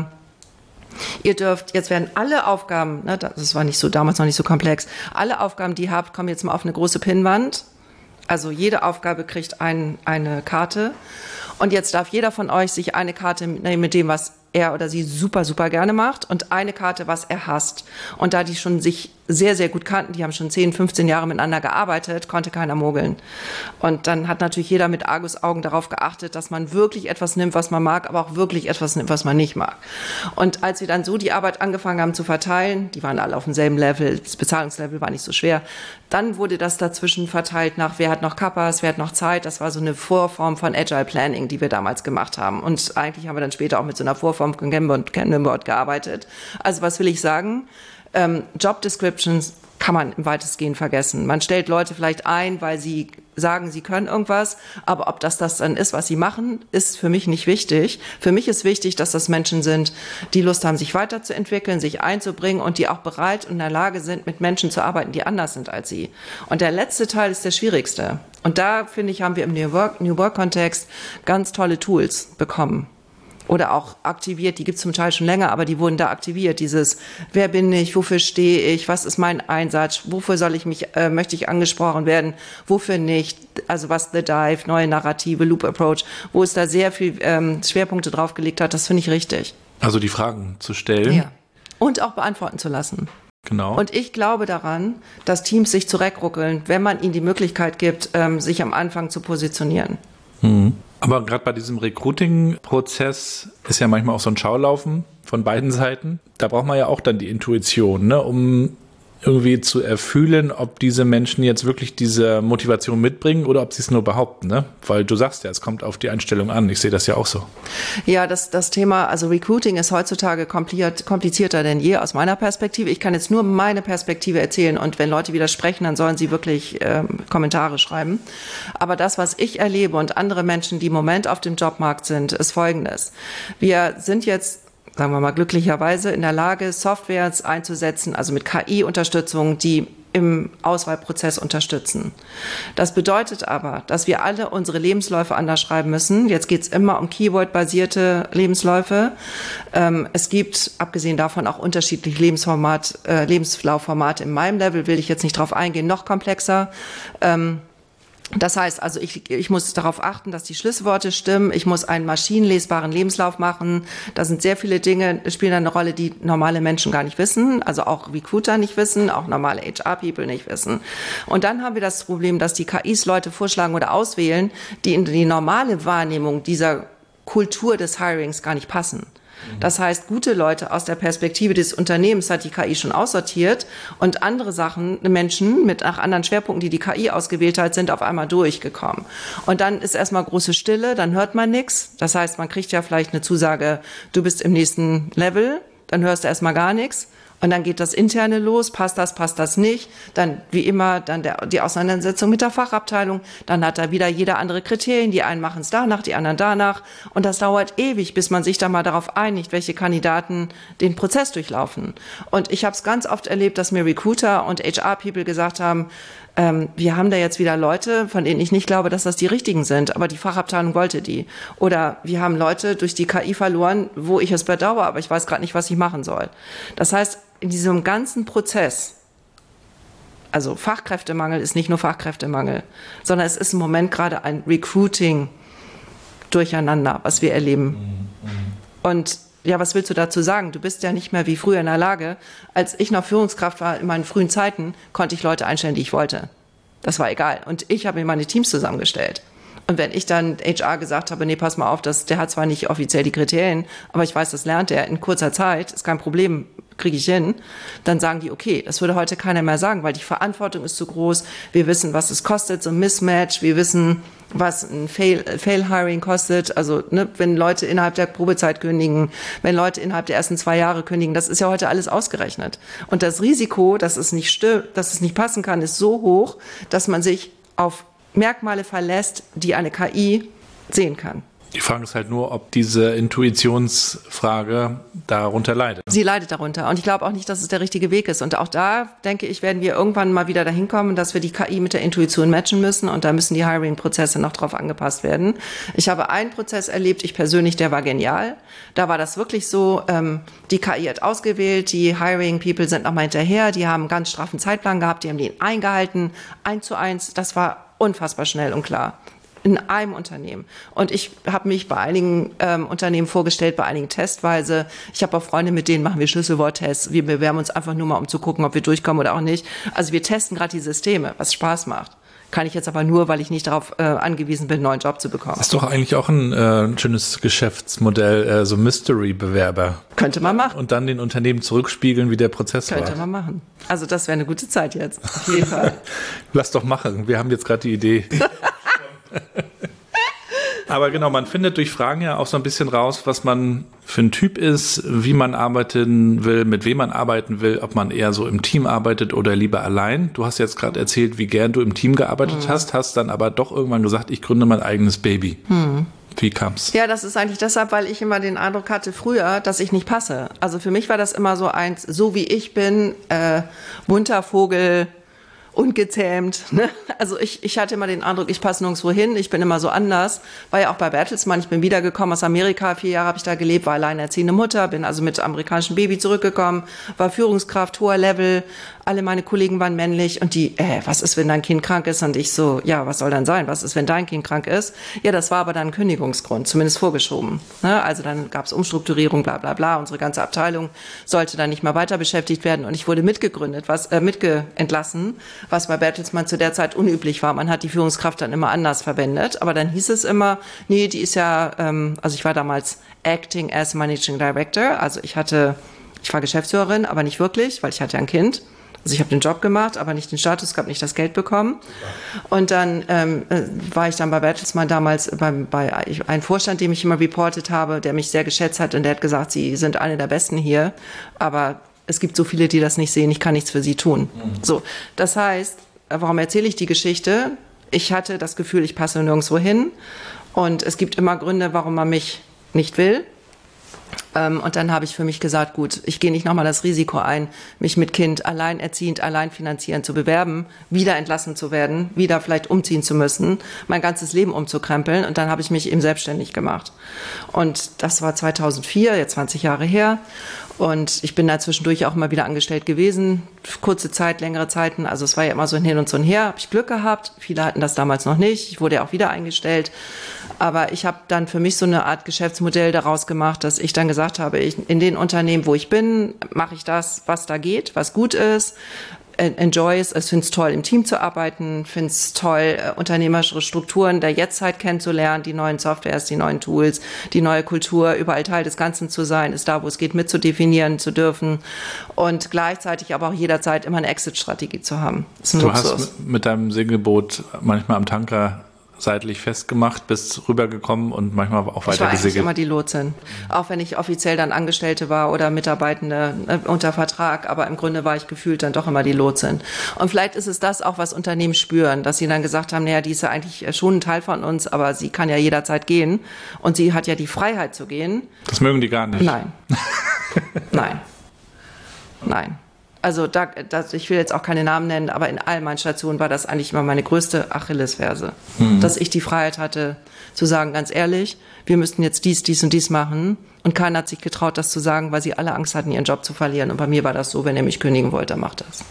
ihr dürft, jetzt werden alle Aufgaben, ne, das war nicht so, damals noch nicht so komplex, alle Aufgaben, die ihr habt, kommen jetzt mal auf eine große Pinnwand. Also jede Aufgabe kriegt eine Karte. Und jetzt darf jeder von euch sich eine Karte nehmen mit dem, was er oder sie super, super gerne macht und eine Karte, was er hasst. Und da die schon sich sehr, sehr gut kannten, die haben schon 10, 15 Jahre miteinander gearbeitet, konnte keiner mogeln. Und dann hat natürlich jeder mit Argusaugen darauf geachtet, dass man wirklich etwas nimmt, was man mag, aber auch wirklich etwas nimmt, was man nicht mag. Und als wir dann so die Arbeit angefangen haben zu verteilen, die waren alle auf demselben Level, das Bezahlungslevel war nicht so schwer, dann wurde das dazwischen verteilt nach, wer hat noch Kappas, wer hat noch Zeit. Das war so eine Vorform von Agile Planning, die wir damals gemacht haben. Und eigentlich haben wir dann später auch mit so einer Vorform von Kanban-Board gearbeitet. Also was will ich sagen? Job Descriptions kann man im weitestgehend vergessen. Man stellt Leute vielleicht ein, weil sie sagen, sie können irgendwas, aber ob das dann ist, was sie machen, ist für mich nicht wichtig. Für mich ist wichtig, dass das Menschen sind, die Lust haben, sich weiterzuentwickeln, sich einzubringen und die auch bereit und in der Lage sind, mit Menschen zu arbeiten, die anders sind als sie. Und der letzte Teil ist der schwierigste. Und da, finde ich, haben wir im New Work-Kontext ganz tolle Tools bekommen. Oder auch aktiviert, die gibt es zum Teil schon länger, aber die wurden da aktiviert. Dieses, wer bin ich, wofür stehe ich, was ist mein Einsatz, wofür möchte ich angesprochen werden, wofür nicht, also was The Dive, neue Narrative, Loop Approach, wo es da sehr viel Schwerpunkte drauf gelegt hat, das finde ich richtig. Also die Fragen zu stellen. Ja. Und auch beantworten zu lassen. Genau. Und ich glaube daran, dass Teams sich zurückruckeln, wenn man ihnen die Möglichkeit gibt, sich am Anfang zu positionieren. Aber gerade bei diesem Recruiting-Prozess ist ja manchmal auch so ein Schaulaufen von beiden Seiten. Da braucht man ja auch dann die Intuition, ne, um irgendwie zu erfühlen, ob diese Menschen jetzt wirklich diese Motivation mitbringen oder ob sie es nur behaupten, ne? Weil du sagst ja, es kommt auf die Einstellung an. Ich sehe das ja auch so. Ja, das Thema, also Recruiting ist heutzutage komplizierter denn je aus meiner Perspektive. Ich kann jetzt nur meine Perspektive erzählen und wenn Leute widersprechen, dann sollen sie wirklich Kommentare schreiben. Aber das, was ich erlebe und andere Menschen, die im Moment auf dem Jobmarkt sind, ist Folgendes. Wir sind jetzt, sagen wir mal, glücklicherweise in der Lage, Softwares einzusetzen, also mit KI-Unterstützung, die im Auswahlprozess unterstützen. Das bedeutet aber, dass wir alle unsere Lebensläufe anders schreiben müssen. Jetzt geht es immer um Keyword-basierte Lebensläufe. Es gibt, abgesehen davon, auch unterschiedliche Lebenslaufformate. In meinem Level will ich jetzt nicht drauf eingehen, noch komplexer. Das heißt also, ich muss darauf achten, dass die Schlüsselworte stimmen. Ich muss einen maschinenlesbaren Lebenslauf machen. Da sind sehr viele Dinge, spielen eine Rolle, die normale Menschen gar nicht wissen. Also auch Recruiter nicht wissen, auch normale HR-People nicht wissen. Und dann haben wir das Problem, dass die KIs Leute vorschlagen oder auswählen, die in die normale Wahrnehmung dieser Kultur des Hirings gar nicht passen. Das heißt, gute Leute aus der Perspektive des Unternehmens hat die KI schon aussortiert und andere Sachen, Menschen mit nach anderen Schwerpunkten, die KI ausgewählt hat, sind auf einmal durchgekommen. Und dann ist erstmal große Stille, dann hört man nichts. Das heißt, man kriegt ja vielleicht eine Zusage, du bist im nächsten Level, dann hörst du erstmal gar nichts. Und dann geht das Interne los, passt das nicht. Dann, wie immer, dann die Auseinandersetzung mit der Fachabteilung. Dann hat da wieder jeder andere Kriterien. Die einen machen es danach, die anderen danach. Und das dauert ewig, bis man sich da mal darauf einigt, welche Kandidaten den Prozess durchlaufen. Und ich habe es ganz oft erlebt, dass mir Recruiter und HR-People gesagt haben, wir haben da jetzt wieder Leute, von denen ich nicht glaube, dass das die richtigen sind, aber die Fachabteilung wollte die. Oder wir haben Leute durch die KI verloren, wo ich es bedauere, aber ich weiß gerade nicht, was ich machen soll. Das heißt, in diesem ganzen Prozess, also Fachkräftemangel ist nicht nur Fachkräftemangel, sondern es ist im Moment gerade ein Recruiting-Durcheinander, was wir erleben. Und ja, was willst du dazu sagen? Du bist ja nicht mehr wie früher in der Lage. Als ich noch Führungskraft war, in meinen frühen Zeiten, konnte ich Leute einstellen, die ich wollte. Das war egal. Und ich habe mir meine Teams zusammengestellt. Und wenn ich dann HR gesagt habe, nee, pass mal auf, der hat zwar nicht offiziell die Kriterien, aber ich weiß, das lernt er in kurzer Zeit, ist kein Problem, kriege ich hin, dann sagen die, okay, das würde heute keiner mehr sagen, weil die Verantwortung ist zu groß. Wir wissen, was es kostet, so ein Mismatch. Wir wissen, was ein Fail-Hiring kostet. Also wenn Leute innerhalb der Probezeit kündigen, wenn Leute innerhalb der ersten 2 Jahre kündigen, das ist ja heute alles ausgerechnet. Und das Risiko, dass es nicht passen kann, ist so hoch, dass man sich auf Merkmale verlässt, die eine KI sehen kann. Die Frage ist halt nur, ob diese Intuitionsfrage darunter leidet. Sie leidet darunter. Und ich glaube auch nicht, dass es der richtige Weg ist. Und auch da, denke ich, werden wir irgendwann mal wieder dahin kommen, dass wir die KI mit der Intuition matchen müssen. Und da müssen die Hiring-Prozesse noch drauf angepasst werden. Ich habe einen Prozess erlebt, ich persönlich, der war genial. Da war das wirklich so, die KI hat ausgewählt, die Hiring-People sind nochmal hinterher, die haben einen ganz straffen Zeitplan gehabt, die haben den eingehalten, 1:1. Das war unfassbar schnell und klar. In einem Unternehmen. Und ich habe mich bei einigen Unternehmen vorgestellt, bei einigen testweise. Ich habe auch Freunde, mit denen machen wir Schlüsselworttests. Wir bewerben uns einfach nur mal, um zu gucken, ob wir durchkommen oder auch nicht. Also wir testen gerade die Systeme, was Spaß macht. Kann ich jetzt aber nur, weil ich nicht darauf angewiesen bin, einen neuen Job zu bekommen. Das ist doch eigentlich auch ein schönes Geschäftsmodell, so Mystery-Bewerber. Könnte man machen. Und dann den Unternehmen zurückspiegeln, wie der Prozess war. Könnte man machen. Also das wäre eine gute Zeit jetzt, auf jeden Fall. Lass doch machen, wir haben jetzt gerade die Idee. Aber genau, man findet durch Fragen ja auch so ein bisschen raus, was man für ein Typ ist, wie man arbeiten will, mit wem man arbeiten will, ob man eher so im Team arbeitet oder lieber allein. Du hast jetzt gerade erzählt, wie gern du im Team gearbeitet hast dann aber doch irgendwann gesagt, ich gründe mein eigenes Baby. Wie kam's? Ja, das ist eigentlich deshalb, weil ich immer den Eindruck hatte früher, dass ich nicht passe. Also für mich war das immer so so wie ich bin, bunter Vogel, ungezähmt. Ne? Also ich hatte immer den Eindruck, ich passe nirgendwo hin, ich bin immer so anders. War ja auch bei Bertelsmann, ich bin wiedergekommen aus Amerika, 4 Jahre habe ich da gelebt, war alleinerziehende Mutter, bin also mit amerikanischem Baby zurückgekommen, war Führungskraft, hoher Level, alle meine Kollegen waren männlich und die, was ist, wenn dein Kind krank ist? Und ich so, ja, was soll dann sein? Was ist, wenn dein Kind krank ist? Ja, das war aber dann ein Kündigungsgrund, zumindest vorgeschoben. Ne? Also dann gab es Umstrukturierung, bla bla bla, unsere ganze Abteilung sollte dann nicht mehr weiter beschäftigt werden und ich wurde entlassen, was bei Bertelsmann zu der Zeit unüblich war. Man hat die Führungskraft dann immer anders verwendet, aber dann hieß es immer, nee, die ist ja, also ich war damals Acting as Managing Director, also ich war Geschäftsführerin, aber nicht wirklich, weil ich hatte ja ein Kind. Also ich habe den Job gemacht, aber nicht den Status, habe nicht das Geld bekommen. Und dann war ich dann bei Bertelsmann damals bei einem Vorstand, dem ich immer reportet habe, der mich sehr geschätzt hat und der hat gesagt, Sie sind eine der Besten hier, aber es gibt so viele, die das nicht sehen, ich kann nichts für sie tun. So, das heißt, warum erzähle ich die Geschichte? Ich hatte das Gefühl, ich passe nirgendwo hin und es gibt immer Gründe, warum man mich nicht will. Und dann habe ich für mich gesagt, gut, ich gehe nicht nochmal das Risiko ein, mich mit Kind alleinerziehend, allein finanzieren zu bewerben, wieder entlassen zu werden, wieder vielleicht umziehen zu müssen, mein ganzes Leben umzukrempeln. Und dann habe ich mich eben selbstständig gemacht. Und das war 2004, jetzt 20 Jahre her. Und ich bin da zwischendurch auch immer wieder angestellt gewesen, kurze Zeit, längere Zeiten. Also es war ja immer so ein Hin und so ein Her. Habe ich Glück gehabt. Viele hatten das damals noch nicht. Ich wurde ja auch wieder eingestellt. Aber ich habe dann für mich so eine Art Geschäftsmodell daraus gemacht, dass ich dann gesagt habe, in den Unternehmen, wo ich bin, mache ich das, was da geht, was gut ist. Enjoy es, finde es toll, im Team zu arbeiten, finde es toll, unternehmerische Strukturen der Jetztzeit kennenzulernen, die neuen Softwares, die neuen Tools, die neue Kultur, überall Teil des Ganzen zu sein, ist da, wo es geht, mitzudefinieren zu dürfen und gleichzeitig aber auch jederzeit immer eine Exit-Strategie zu haben. Das ist ein Luxus. Hast mit deinem Segelboot manchmal am Tanker seitlich festgemacht, bist rübergekommen und manchmal auch weiter gesegelt. Ich war eigentlich immer die Lotsin. Auch wenn ich offiziell dann Angestellte war oder Mitarbeitende unter Vertrag, aber im Grunde war ich gefühlt dann doch immer die Lotsin. Und vielleicht ist es das auch, was Unternehmen spüren, dass sie dann gesagt haben, naja, die ist ja eigentlich schon ein Teil von uns, aber sie kann ja jederzeit gehen und sie hat ja die Freiheit zu gehen. Das mögen die gar nicht. Nein. Nein. Also ich will jetzt auch keine Namen nennen, aber in all meinen Stationen war das eigentlich immer meine größte Achillesferse, dass ich die Freiheit hatte zu sagen, ganz ehrlich, wir müssten jetzt dies und dies machen und keiner hat sich getraut, das zu sagen, weil sie alle Angst hatten, ihren Job zu verlieren. Und bei mir war das so, wenn ihr mich kündigen wollt, dann macht das.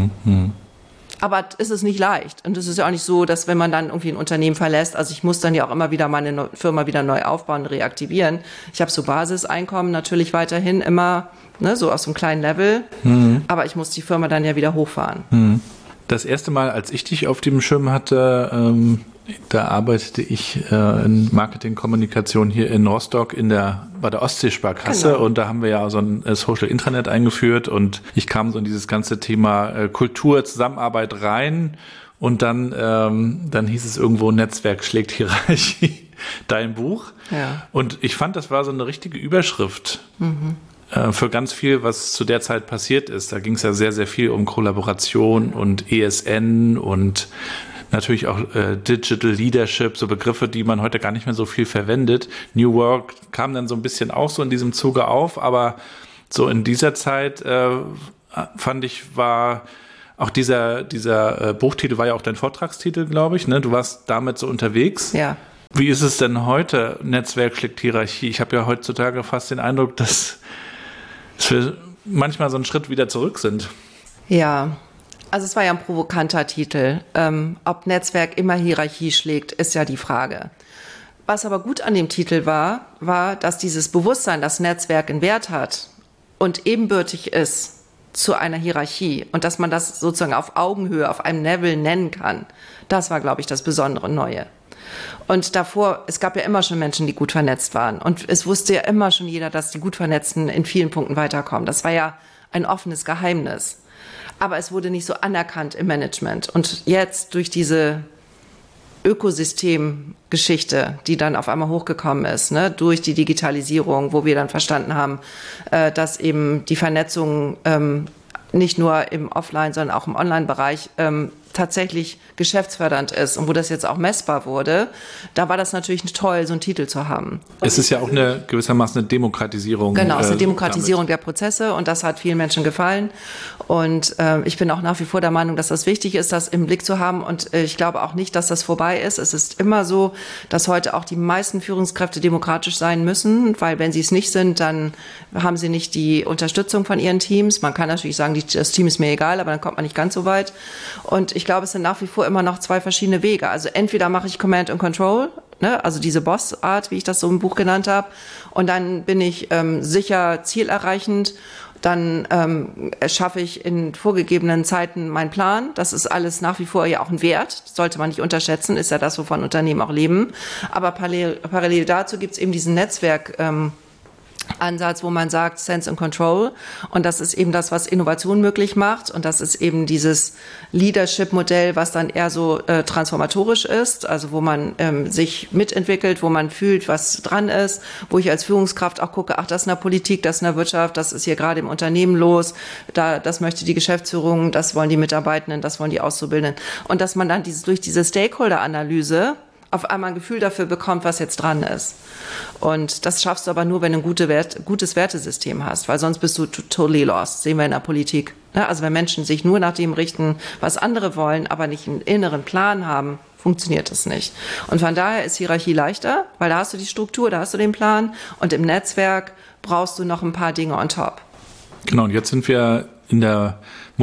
Aber es ist nicht leicht. Und es ist ja auch nicht so, dass wenn man dann irgendwie ein Unternehmen verlässt, also ich muss dann ja auch immer wieder meine Firma wieder neu aufbauen, reaktivieren. Ich habe so Basiseinkommen natürlich weiterhin immer, ne, so aus so einem kleinen Level. Aber ich muss die Firma dann ja wieder hochfahren. Das erste Mal, als ich dich auf dem Schirm hatte, da arbeitete ich in Marketingkommunikation hier in Rostock bei der Ostseesparkasse. Genau. Und da haben wir ja so ein Social Intranet eingeführt und ich kam so in dieses ganze Thema Kultur, Zusammenarbeit rein und dann hieß es irgendwo, Netzwerk schlägt Hierarchie, dein Buch. Ja. Und ich fand, das war so eine richtige Überschrift für ganz viel, was zu der Zeit passiert ist. Da ging es ja sehr, sehr viel um Kollaboration und ESN und natürlich auch Digital Leadership, so Begriffe, die man heute gar nicht mehr so viel verwendet. New Work kam dann so ein bisschen auch so in diesem Zuge auf, aber so in dieser Zeit fand ich, war auch dieser Buchtitel war ja auch dein Vortragstitel, glaube ich, ne? Du warst damit so unterwegs. Ja. Wie ist es denn heute, Netzwerk schlägt Hierarchie? Ich habe ja heutzutage fast den Eindruck, dass wir manchmal so einen Schritt wieder zurück sind. Ja, also es war ja ein provokanter Titel. Ob Netzwerk immer Hierarchie schlägt, ist ja die Frage. Was aber gut an dem Titel war, dass dieses Bewusstsein, dass Netzwerk einen Wert hat und ebenbürtig ist zu einer Hierarchie und dass man das sozusagen auf Augenhöhe, auf einem Level nennen kann. Das war, glaube ich, das Besondere Neue. Und davor, es gab ja immer schon Menschen, die gut vernetzt waren. Und es wusste ja immer schon jeder, dass die gut Vernetzten in vielen Punkten weiterkommen. Das war ja ein offenes Geheimnis. Aber es wurde nicht so anerkannt im Management. Und jetzt durch diese Ökosystemgeschichte, die dann auf einmal hochgekommen ist, ne, durch die Digitalisierung, wo wir dann verstanden haben, dass eben die Vernetzung nicht nur im Offline, sondern auch im Online-Bereich tatsächlich geschäftsfördernd ist und wo das jetzt auch messbar wurde, da war das natürlich toll, so einen Titel zu haben. Es ist ja auch gewissermaßen eine Demokratisierung. Genau, es ist eine Demokratisierung der Prozesse und das hat vielen Menschen gefallen. Und ich bin auch nach wie vor der Meinung, dass das wichtig ist, das im Blick zu haben. Und ich glaube auch nicht, dass das vorbei ist. Es ist immer so, dass heute auch die meisten Führungskräfte demokratisch sein müssen, weil wenn sie es nicht sind, dann haben sie nicht die Unterstützung von ihren Teams. Man kann natürlich sagen, das Team ist mir egal, aber dann kommt man nicht ganz so weit. Und ich glaube, es sind nach wie vor immer noch zwei verschiedene Wege. Also entweder mache ich Command and Control, ne, also diese Boss-Art, wie ich das so im Buch genannt habe, und dann bin ich sicher zielerreichend. Dann schaffe ich in vorgegebenen Zeiten meinen Plan. Das ist alles nach wie vor ja auch ein Wert. Das sollte man nicht unterschätzen, ist ja das, wovon Unternehmen auch leben. Aber parallel dazu gibt es eben diesen Netzwerk-Ansatz, wo man sagt, Sense and Control. Und das ist eben das, was Innovation möglich macht. Und das ist eben dieses Leadership-Modell, was dann eher so transformatorisch ist. Also wo man sich mitentwickelt, wo man fühlt, was dran ist. Wo ich als Führungskraft auch gucke, ach, das ist in der Politik, das ist in der Wirtschaft, das ist hier gerade im Unternehmen los. Das möchte die Geschäftsführung, das wollen die Mitarbeitenden, das wollen die Auszubildenden. Und dass man dann durch diese Stakeholder-Analyse auf einmal ein Gefühl dafür bekommt, was jetzt dran ist. Und das schaffst du aber nur, wenn du ein gutes Wertesystem hast, weil sonst bist du totally lost, sehen wir in der Politik. Also wenn Menschen sich nur nach dem richten, was andere wollen, aber nicht einen inneren Plan haben, funktioniert das nicht. Und von daher ist Hierarchie leichter, weil da hast du die Struktur, da hast du den Plan und im Netzwerk brauchst du noch ein paar Dinge on top. Genau, und jetzt sind wir in der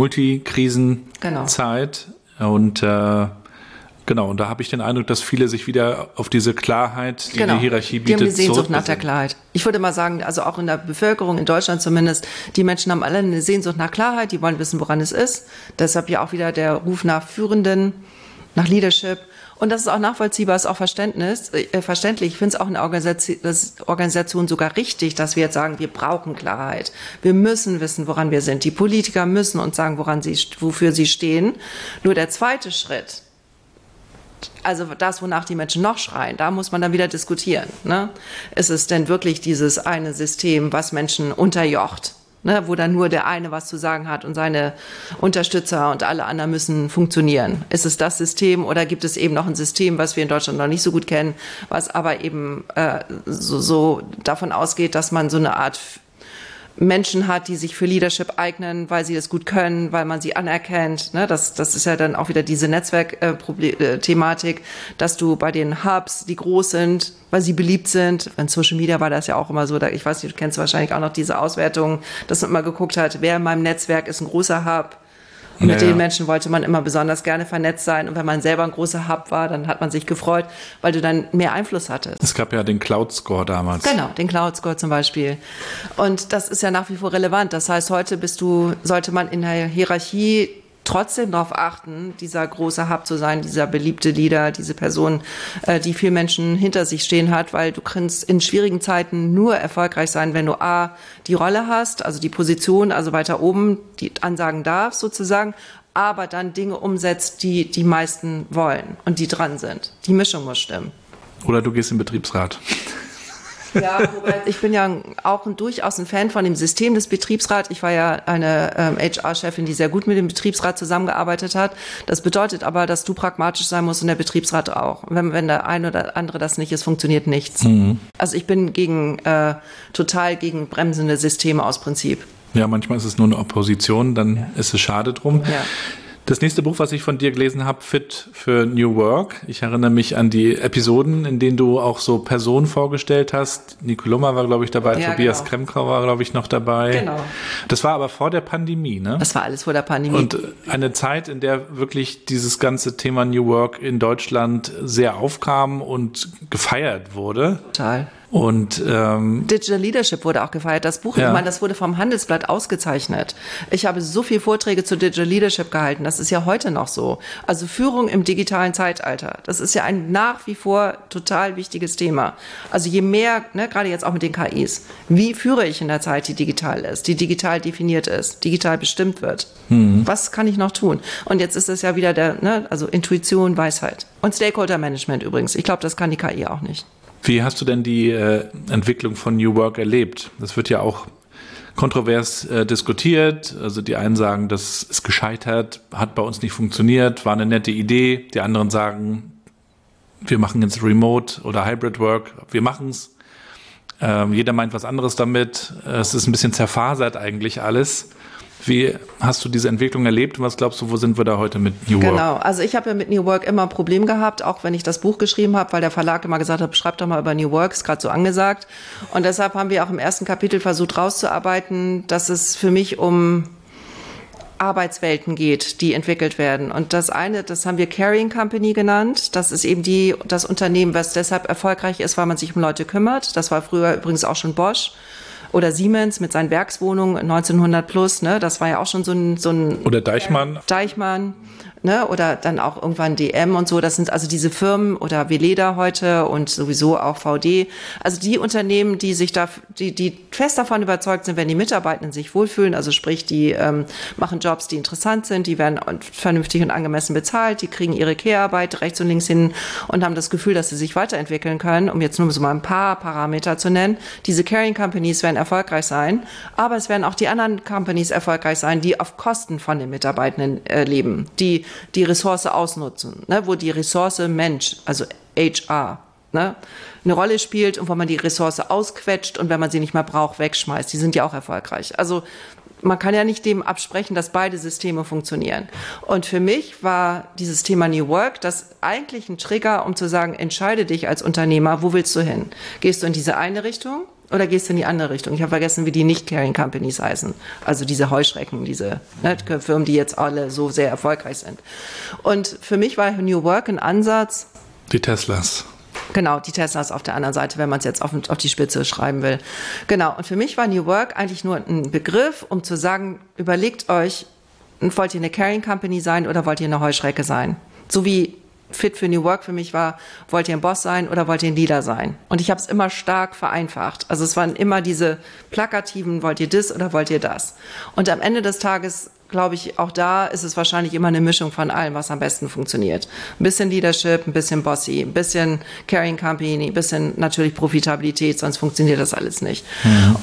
Multikrisenzeit und genau, und da habe ich den Eindruck, dass viele sich wieder auf diese Klarheit, die die Hierarchie bietet, die haben die Sehnsucht nach der Klarheit. Ich würde mal sagen, also auch in der Bevölkerung, in Deutschland zumindest, die Menschen haben alle eine Sehnsucht nach Klarheit, die wollen wissen, woran es ist. Deshalb ja auch wieder der Ruf nach Führenden, nach Leadership. Und das ist auch nachvollziehbar, ist auch verständlich. Ich finde es auch in der Organisation sogar richtig, dass wir jetzt sagen, wir brauchen Klarheit. Wir müssen wissen, woran wir sind. Die Politiker müssen uns sagen, wofür sie stehen. Nur der zweite Schritt, also das, wonach die Menschen noch schreien, da muss man dann wieder diskutieren. Ne? Ist es denn wirklich dieses eine System, was Menschen unterjocht, ne? Wo dann nur der eine was zu sagen hat und seine Unterstützer und alle anderen müssen funktionieren? Ist es das System oder gibt es eben noch ein System, was wir in Deutschland noch nicht so gut kennen, was aber eben so davon ausgeht, dass man so eine Art Menschen hat, die sich für Leadership eignen, weil sie das gut können, weil man sie anerkennt. Ne? Das ist ja dann auch wieder diese Netzwerk-Thematik, dass du bei den Hubs, die groß sind, weil sie beliebt sind. In Social Media war das ja auch immer so. Ich weiß nicht, du kennst wahrscheinlich auch noch diese Auswertung, dass man immer geguckt hat, wer in meinem Netzwerk ist ein großer Hub. Und mit den Menschen wollte man immer besonders gerne vernetzt sein. Und wenn man selber ein großer Hub war, dann hat man sich gefreut, weil du dann mehr Einfluss hattest. Es gab ja den Cloud Score damals. Genau, den Cloud Score zum Beispiel. Und das ist ja nach wie vor relevant. Das heißt, heute sollte man in der Hierarchie trotzdem darauf achten, dieser große Hub zu sein, dieser beliebte Leader, diese Person, die viele Menschen hinter sich stehen hat, weil du kannst in schwierigen Zeiten nur erfolgreich sein, wenn du die Rolle hast, also die Position, also weiter oben, die ansagen darfst sozusagen, aber dann Dinge umsetzt, die die meisten wollen und die dran sind. Die Mischung muss stimmen. Oder du gehst in den Betriebsrat. Ja, wobei ich bin ja auch durchaus ein Fan von dem System des Betriebsrats. Ich war ja eine HR-Chefin, die sehr gut mit dem Betriebsrat zusammengearbeitet hat. Das bedeutet aber, dass du pragmatisch sein musst und der Betriebsrat auch. Wenn der eine oder andere das nicht ist, funktioniert nichts. Mhm. Also ich bin total gegen bremsende Systeme aus Prinzip. Ja, manchmal ist es nur eine Opposition, dann ist es schade drum. Ja. Das nächste Buch, was ich von dir gelesen habe, Fit für New Work. Ich erinnere mich an die Episoden, in denen du auch so Personen vorgestellt hast. Nico Lummer war, glaube ich, dabei. Ja, Tobias Kremker war, glaube ich, noch dabei. Genau. Das war aber vor der Pandemie, ne? Das war alles vor der Pandemie. Und eine Zeit, in der wirklich dieses ganze Thema New Work in Deutschland sehr aufkam und gefeiert wurde. Total. Und Digital Leadership wurde auch gefeiert. Das Buch, ich meine, das wurde vom Handelsblatt ausgezeichnet. Ich habe so viele Vorträge zu Digital Leadership gehalten. Das ist ja heute noch so. Also Führung im digitalen Zeitalter. Das ist ja ein nach wie vor total wichtiges Thema. Also je mehr, gerade jetzt auch mit den KIs, wie führe ich in der Zeit, die digital ist, die digital definiert ist, digital bestimmt wird? Was kann ich noch tun? Und jetzt ist es ja wieder also Intuition, Weisheit. Und Stakeholder Management übrigens. Ich glaube, das kann die KI auch nicht. Wie hast du denn die Entwicklung von New Work erlebt? Das wird ja auch kontrovers diskutiert. Also die einen sagen, das ist gescheitert, hat bei uns nicht funktioniert, war eine nette Idee. Die anderen sagen, wir machen jetzt Remote oder Hybrid Work. Wir machen es. Jeder meint was anderes damit. Es ist ein bisschen zerfasert eigentlich alles. Wie hast du diese Entwicklung erlebt und was glaubst du, wo sind wir da heute mit New Work? Genau, also ich habe ja mit New Work immer ein Problem gehabt, auch wenn ich das Buch geschrieben habe, weil der Verlag immer gesagt hat, schreib doch mal über New Work, ist gerade so angesagt. Und deshalb haben wir auch im ersten Kapitel versucht rauszuarbeiten, dass es für mich um Arbeitswelten geht, die entwickelt werden. Und das eine, das haben wir Carrying Company genannt. Das ist eben das Unternehmen, was deshalb erfolgreich ist, weil man sich um Leute kümmert. Das war früher übrigens auch schon Bosch. Oder Siemens mit seinen Werkswohnungen 1900 plus, ne? Das war ja auch schon so ein oder Deichmann. Ne? Oder dann auch irgendwann DM und so. Das sind also diese Firmen oder Veleda heute und sowieso auch VD. Also die Unternehmen, die die fest davon überzeugt sind, wenn die Mitarbeitenden sich wohlfühlen, also sprich, die machen Jobs, die interessant sind, die werden vernünftig und angemessen bezahlt, die kriegen ihre Care-Arbeit rechts und links hin und haben das Gefühl, dass sie sich weiterentwickeln können, um jetzt nur so mal ein paar Parameter zu nennen. Diese Carrying Companies werden erfolgreich sein, aber es werden auch die anderen Companies erfolgreich sein, die auf Kosten von den Mitarbeitenden leben, die Ressource ausnutzen, ne, wo die Ressource Mensch, also HR, ne, eine Rolle spielt und wo man die Ressource ausquetscht und wenn man sie nicht mehr braucht, wegschmeißt. Die sind ja auch erfolgreich. Also man kann ja nicht dem absprechen, dass beide Systeme funktionieren. Und für mich war dieses Thema New Work das eigentlich ein Trigger, um zu sagen, entscheide dich als Unternehmer, wo willst du hin? Gehst du in diese eine Richtung? Oder gehst du in die andere Richtung? Ich habe vergessen, wie die Nicht-Carrying-Companies heißen. Also diese Heuschrecken, diese Firmen, die jetzt alle so sehr erfolgreich sind. Und für mich war New Work ein Ansatz. Die Teslas. Genau, die Teslas auf der anderen Seite, wenn man es jetzt auf die Spitze schreiben will. Genau, und für mich war New Work eigentlich nur ein Begriff, um zu sagen, überlegt euch, wollt ihr eine Carrying Company sein oder wollt ihr eine Heuschrecke sein? So wie Fit für New Work für mich war, wollt ihr ein Boss sein oder wollt ihr ein Leader sein? Und ich habe es immer stark vereinfacht. Also es waren immer diese plakativen, wollt ihr das oder wollt ihr das? Und am Ende des Tages, glaube ich, auch da ist es wahrscheinlich immer eine Mischung von allem, was am besten funktioniert. Ein bisschen Leadership, ein bisschen Bossy, ein bisschen Carrying Company, ein bisschen natürlich Profitabilität, sonst funktioniert das alles nicht. Mhm. Und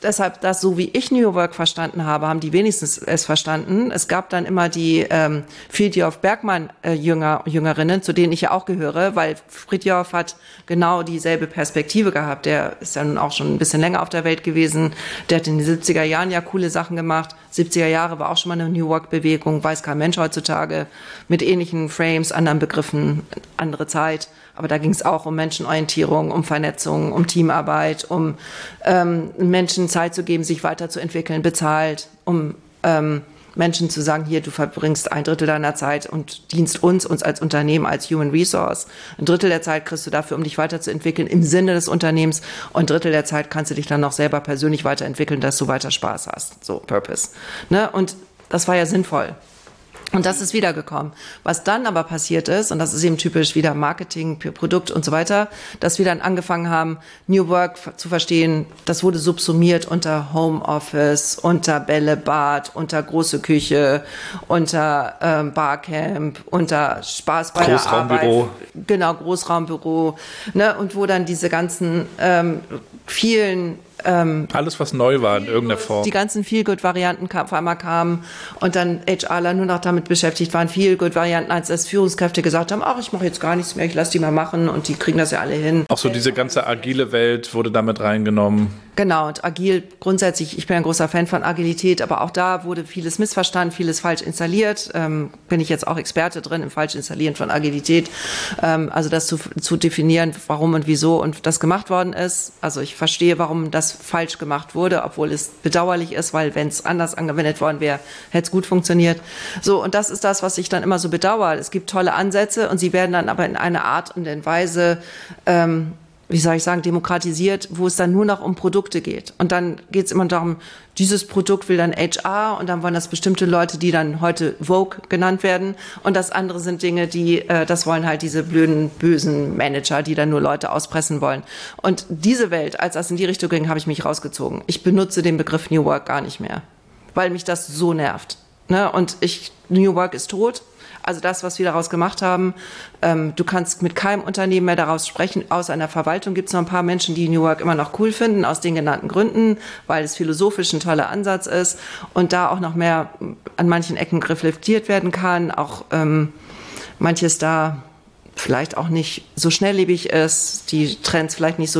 deshalb, das so wie ich New Work verstanden habe, haben die wenigstens es verstanden. Es gab dann immer die Fridtjof Bergmann Jüngerinnen, zu denen ich ja auch gehöre, weil Fridtjof hat genau dieselbe Perspektive gehabt. Der ist ja nun auch schon ein bisschen länger auf der Welt gewesen. Der hat in den 70er Jahren ja coole Sachen gemacht. 70er Jahre war auch schon mal eine New Work-Bewegung, weiß kein Mensch heutzutage, mit ähnlichen Frames, anderen Begriffen, andere Zeit. Aber da ging es auch um Menschenorientierung, um Vernetzung, um Teamarbeit, um Menschen Zeit zu geben, sich weiterzuentwickeln, bezahlt, um Menschen zu sagen, hier, du verbringst 1/3 deiner Zeit und dienst uns als Unternehmen, als Human Resource. 1/3 der Zeit kriegst du dafür, um dich weiterzuentwickeln im Sinne des Unternehmens, und 1/3 der Zeit kannst du dich dann noch selber persönlich weiterentwickeln, dass du weiter Spaß hast. So, Purpose. Ne? Und das war ja sinnvoll. Und das ist wiedergekommen. Was dann aber passiert ist, und das ist eben typisch wieder Marketing, Produkt und so weiter, dass wir dann angefangen haben, New Work zu verstehen, das wurde subsumiert unter Homeoffice, unter Bällebad, unter große Küche, unter Barcamp, unter Spaß bei der Arbeit. Genau, Großraumbüro. Ne? Und wo dann diese ganzen vielen alles, was neu war in irgendeiner Form. Die ganzen Feel-Good-Varianten auf einmal kamen und dann HRler nur noch damit beschäftigt waren, Feel-Good-Varianten, als Führungskräfte gesagt haben, ach, ich mache jetzt gar nichts mehr, ich lasse die mal machen, und die kriegen das ja alle hin. Auch so diese ganze agile Welt wurde damit reingenommen. Genau, und agil grundsätzlich, ich bin ein großer Fan von Agilität, aber auch da wurde vieles missverstanden, vieles falsch installiert. Bin ich jetzt auch Experte drin im falsch Installieren von Agilität. Also das zu definieren, warum und wieso und das gemacht worden ist. Also ich verstehe, warum das falsch gemacht wurde, obwohl es bedauerlich ist, weil wenn es anders angewendet worden wäre, hätte es gut funktioniert. So, und das ist das, was ich dann immer so bedauere. Es gibt tolle Ansätze und sie werden dann aber in eine Art und in Weise wie soll ich sagen, demokratisiert, wo es dann nur noch um Produkte geht. Und dann geht es immer darum, dieses Produkt will dann HR, und dann wollen das bestimmte Leute, die dann heute Vogue genannt werden. Und das andere sind Dinge, die, das wollen halt diese blöden, bösen Manager, die dann nur Leute auspressen wollen. Und diese Welt, als das in die Richtung ging, habe ich mich rausgezogen. Ich benutze den Begriff New Work gar nicht mehr, weil mich das so nervt. Ne? Und New Work ist tot. Also das, was wir daraus gemacht haben, du kannst mit keinem Unternehmen mehr daraus sprechen. Außer in der Verwaltung gibt es noch ein paar Menschen, die New Work immer noch cool finden, aus den genannten Gründen, weil es philosophisch ein toller Ansatz ist und da auch noch mehr an manchen Ecken reflektiert werden kann, auch manches da vielleicht auch nicht so schnelllebig ist, die Trends vielleicht nicht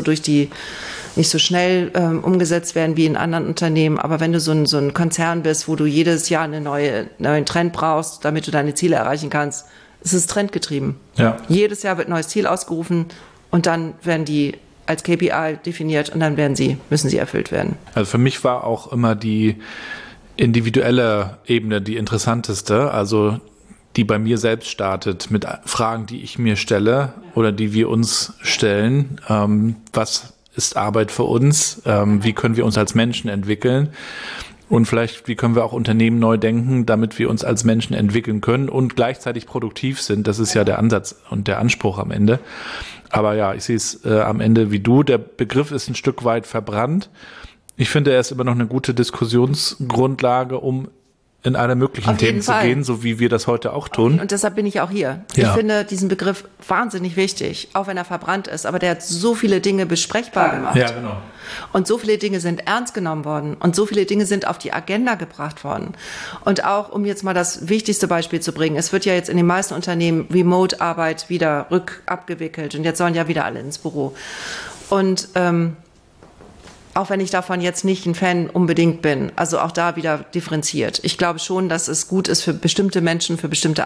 so schnell umgesetzt werden wie in anderen Unternehmen. Aber wenn du so ein Konzern bist, wo du jedes Jahr einen neuen Trend brauchst, damit du deine Ziele erreichen kannst, ist es trendgetrieben. Ja. Jedes Jahr wird ein neues Ziel ausgerufen und dann werden die als KPI definiert und dann müssen sie erfüllt werden. Also für mich war auch immer die individuelle Ebene die interessanteste, also die bei mir selbst startet mit Fragen, die ich mir stelle oder die wir uns stellen. Was ist Arbeit für uns? Wie können wir uns als Menschen entwickeln? Und vielleicht, wie können wir auch Unternehmen neu denken, damit wir uns als Menschen entwickeln können und gleichzeitig produktiv sind? Das ist ja der Ansatz und der Anspruch am Ende. Aber ja, ich sehe es am Ende wie du. Der Begriff ist ein Stück weit verbrannt. Ich finde, er ist immer noch eine gute Diskussionsgrundlage, um in alle möglichen Themen zu gehen, so wie wir das heute auch tun. Und deshalb bin ich auch hier. Ja. Ich finde diesen Begriff wahnsinnig wichtig, auch wenn er verbrannt ist. Aber der hat so viele Dinge besprechbar gemacht. Ja, genau. Und so viele Dinge sind ernst genommen worden. Und so viele Dinge sind auf die Agenda gebracht worden. Und auch, um jetzt mal das wichtigste Beispiel zu bringen, es wird ja jetzt in den meisten Unternehmen Remote-Arbeit wieder abgewickelt. Und jetzt sollen ja wieder alle ins Büro. Und auch wenn ich davon jetzt nicht ein Fan unbedingt bin, also auch da wieder differenziert. Ich glaube schon, dass es gut ist für bestimmte Menschen, für bestimmte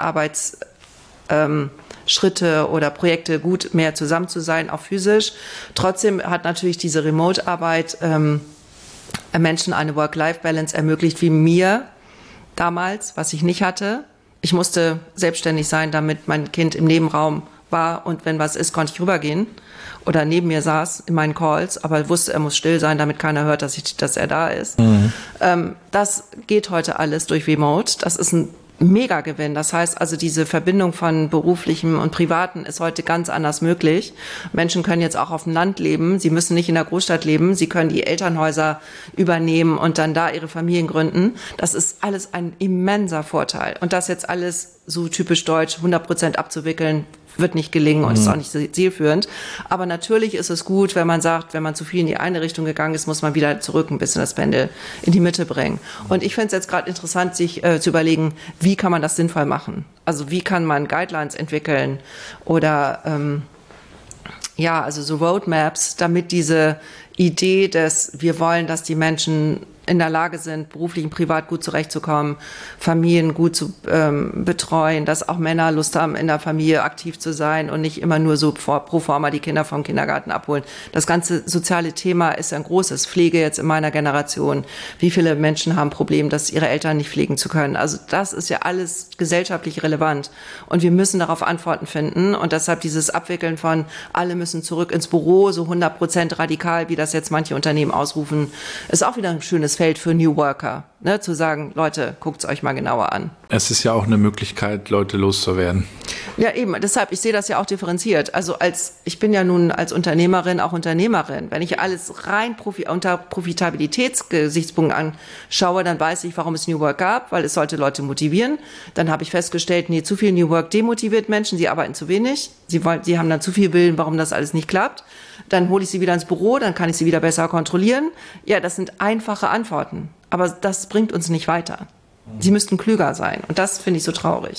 Arbeitsschritte oder Projekte gut mehr zusammen zu sein, auch physisch. Trotzdem hat natürlich diese Remote-Arbeit Menschen eine Work-Life-Balance ermöglicht, wie mir damals, was ich nicht hatte. Ich musste selbstständig sein, damit mein Kind im Nebenraum war und wenn was ist, konnte ich rübergehen oder neben mir saß in meinen Calls, aber wusste, er muss still sein, damit keiner hört, dass er da ist. Mhm. Das geht heute alles durch Remote. Das ist ein Mega-Gewinn. Das heißt also, diese Verbindung von Beruflichem und Privaten ist heute ganz anders möglich. Menschen können jetzt auch auf dem Land leben. Sie müssen nicht in der Großstadt leben. Sie können die Elternhäuser übernehmen und dann da ihre Familien gründen. Das ist alles ein immenser Vorteil. Und das jetzt alles so typisch deutsch 100% abzuwickeln, wird nicht gelingen und ist auch nicht zielführend. Aber natürlich ist es gut, wenn man sagt, wenn man zu viel in die eine Richtung gegangen ist, muss man wieder zurück ein bisschen das Pendel in die Mitte bringen. Und ich finde es jetzt gerade interessant, sich zu überlegen, wie kann man das sinnvoll machen? Also wie kann man Guidelines entwickeln oder also so Roadmaps, damit diese Idee, dass wir wollen, dass die Menschen in der Lage sind, beruflich und privat gut zurechtzukommen, Familien gut zu betreuen, dass auch Männer Lust haben, in der Familie aktiv zu sein und nicht immer nur so pro forma die Kinder vom Kindergarten abholen. Das ganze soziale Thema ist ein großes. Pflege jetzt in meiner Generation. Wie viele Menschen haben Probleme, dass ihre Eltern nicht pflegen zu können? Also das ist ja alles gesellschaftlich relevant. Und wir müssen darauf Antworten finden. Und deshalb dieses Abwickeln von alle müssen zurück ins Büro, so 100% radikal, wie das jetzt manche Unternehmen ausrufen, ist auch wieder ein schönes Feld für New Worker, ne, zu sagen, Leute, guckt es euch mal genauer an. Es ist ja auch eine Möglichkeit, Leute loszuwerden. Ja, eben. Deshalb, ich sehe das ja auch differenziert. Also ich bin ja nun als Unternehmerin auch Unternehmerin. Wenn ich alles rein unter Profitabilitätsgesichtspunkten anschaue, dann weiß ich, warum es New Work gab, weil es sollte Leute motivieren. Dann habe ich festgestellt, nee, zu viel New Work demotiviert Menschen, sie arbeiten zu wenig. Sie haben dann zu viel Willen, warum das alles nicht klappt. Dann hole ich sie wieder ins Büro, dann kann ich sie wieder besser kontrollieren. Ja, das sind einfache Antworten. Aber das bringt uns nicht weiter. Sie müssten klüger sein. Und das finde ich so traurig.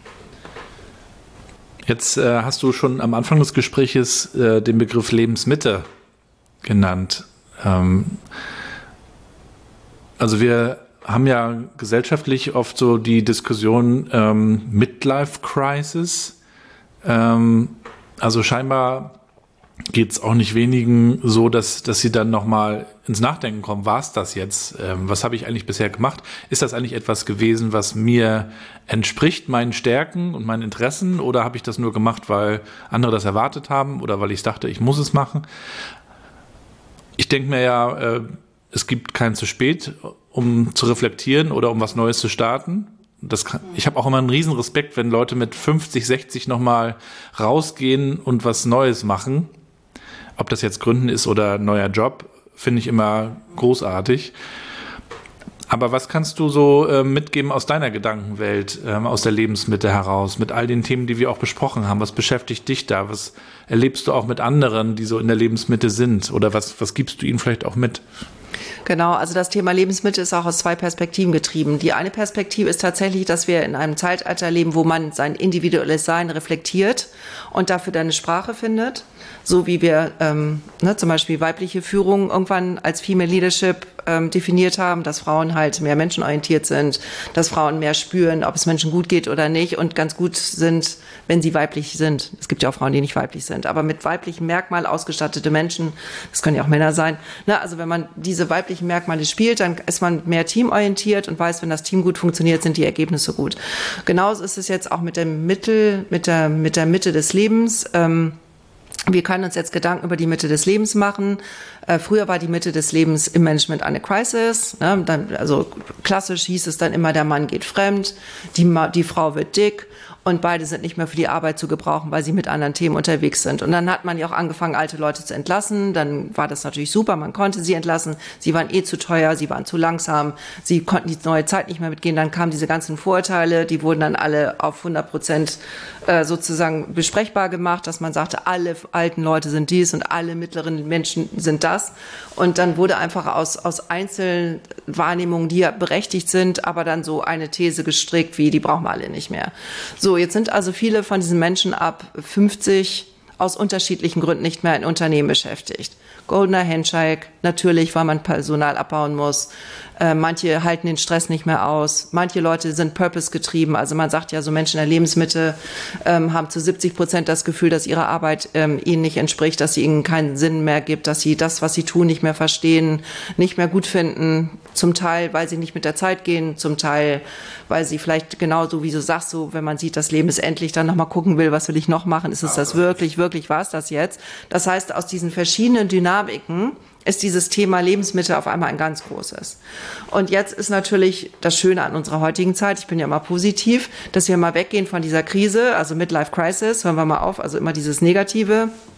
Jetzt hast du schon am Anfang des Gespräches den Begriff Lebensmitte genannt. Also wir haben ja gesellschaftlich oft so die Diskussion Midlife Crisis. Also scheinbar geht es auch nicht wenigen so, dass sie dann nochmal ins Nachdenken kommen. War es das jetzt? Was habe ich eigentlich bisher gemacht? Ist das eigentlich etwas gewesen, was mir entspricht, meinen Stärken und meinen Interessen? Oder habe ich das nur gemacht, weil andere das erwartet haben oder weil ich dachte, ich muss es machen? Ich denke mir ja, es gibt kein zu spät, um zu reflektieren oder um was Neues zu starten. Ich habe auch immer einen riesen Respekt, wenn Leute mit 50, 60 nochmal rausgehen und was Neues machen. Ob das jetzt Gründen ist oder ein neuer Job, finde ich immer großartig. Aber was kannst du so mitgeben aus deiner Gedankenwelt, aus der Lebensmitte heraus, mit all den Themen, die wir auch besprochen haben? Was beschäftigt dich da? Was erlebst du auch mit anderen, die so in der Lebensmitte sind? Oder was gibst du ihnen vielleicht auch mit? Genau, also das Thema Lebensmittel ist auch aus zwei Perspektiven getrieben. Die eine Perspektive ist tatsächlich, dass wir in einem Zeitalter leben, wo man sein individuelles Sein reflektiert und dafür dann eine Sprache findet. So wie wir zum Beispiel weibliche Führung irgendwann als Female Leadership definiert haben, dass Frauen halt mehr menschenorientiert sind, dass Frauen mehr spüren, ob es Menschen gut geht oder nicht und ganz gut sind, wenn sie weiblich sind. Es gibt ja auch Frauen, die nicht weiblich sind, aber mit weiblichen Merkmalen ausgestattete Menschen, das können ja auch Männer sein. Also wenn man diese weiblichen Merkmale spielt, dann ist man mehr teamorientiert und weiß, wenn das Team gut funktioniert, sind die Ergebnisse gut. Genauso ist es jetzt auch mit der Mitte des Lebens. Wir können uns jetzt Gedanken über die Mitte des Lebens machen. Früher war die Mitte des Lebens im Management eine Crisis. Ne? Also klassisch hieß es dann immer, der Mann geht fremd, die Frau wird dick. Und beide sind nicht mehr für die Arbeit zu gebrauchen, weil sie mit anderen Themen unterwegs sind. Und dann hat man ja auch angefangen, alte Leute zu entlassen. Dann war das natürlich super, man konnte sie entlassen. Sie waren zu teuer, sie waren zu langsam, sie konnten die neue Zeit nicht mehr mitgehen. Dann kamen diese ganzen Vorurteile, die wurden dann alle auf 100% sozusagen besprechbar gemacht, dass man sagte, alle alten Leute sind dies und alle mittleren Menschen sind das. Und dann wurde einfach aus einzelnen Wahrnehmungen, die ja berechtigt sind, aber dann so eine These gestrickt, wie die brauchen wir alle nicht mehr. So, jetzt sind also viele von diesen Menschen ab 50 aus unterschiedlichen Gründen nicht mehr in Unternehmen beschäftigt. Goldener Handshake, natürlich, weil man Personal abbauen muss. Manche halten den Stress nicht mehr aus. Manche Leute sind purpose-getrieben. Also man sagt ja, so Menschen in der Lebensmitte haben zu 70% das Gefühl, dass ihre Arbeit ihnen nicht entspricht, dass sie ihnen keinen Sinn mehr gibt, dass sie das, was sie tun, nicht mehr verstehen, nicht mehr gut finden. Zum Teil, weil sie nicht mit der Zeit gehen, zum Teil, weil sie vielleicht genauso, wie du sagst, so, wenn man sieht, das Leben ist endlich, dann nochmal gucken will, was will ich noch machen? Ist es das wirklich, war es das jetzt? Das heißt, aus diesen verschiedenen Dynamiken ist dieses Thema Lebensmittel auf einmal ein ganz großes. Und jetzt ist natürlich das Schöne an unserer heutigen Zeit, ich bin ja immer positiv, dass wir mal weggehen von dieser Krise, also Midlife Crisis, hören wir mal auf, also immer dieses Negative.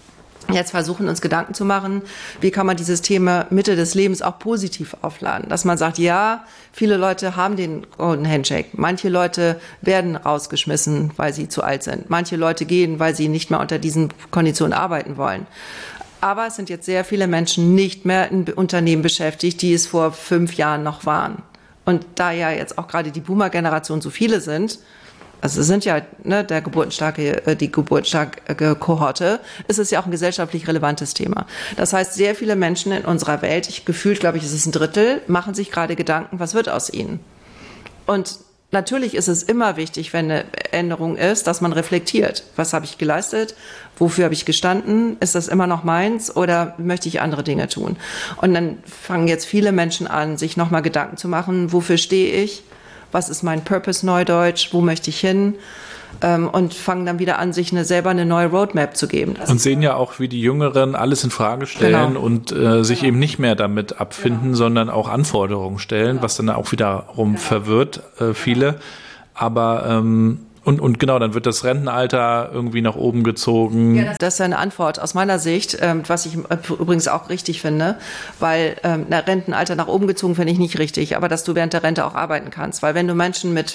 jetzt versuchen, uns Gedanken zu machen, wie kann man dieses Thema Mitte des Lebens auch positiv aufladen. Dass man sagt, ja, viele Leute haben den Golden Handshake. Manche Leute werden rausgeschmissen, weil sie zu alt sind. Manche Leute gehen, weil sie nicht mehr unter diesen Konditionen arbeiten wollen. Aber es sind jetzt sehr viele Menschen nicht mehr in Unternehmen beschäftigt, die es vor 5 Jahren noch waren. Und da ja jetzt auch gerade die Boomer-Generation so viele sind, also es sind ja die geburtenstarke Kohorte, ist es ja auch ein gesellschaftlich relevantes Thema. Das heißt, sehr viele Menschen in unserer Welt, gefühlt glaube ich, ist es 1/3, machen sich gerade Gedanken, was wird aus ihnen? Und natürlich ist es immer wichtig, wenn eine Änderung ist, dass man reflektiert. Was habe ich geleistet? Wofür habe ich gestanden? Ist das immer noch meins oder möchte ich andere Dinge tun? Und dann fangen jetzt viele Menschen an, sich nochmal Gedanken zu machen, wofür stehe ich? Was ist mein Purpose, Neudeutsch? Wo möchte ich hin? Und fangen dann wieder an, sich selber eine neue Roadmap zu geben. Und sehen ja auch, wie die Jüngeren alles in Frage stellen und sich eben nicht mehr damit abfinden, sondern auch Anforderungen stellen, was dann auch wiederum verwirrt viele. Aber und genau, dann wird das Rentenalter irgendwie nach oben gezogen. Ja, das ist eine Antwort aus meiner Sicht, was ich übrigens auch richtig finde, weil Rentenalter nach oben gezogen finde ich nicht richtig, aber dass du während der Rente auch arbeiten kannst, weil wenn du Menschen mit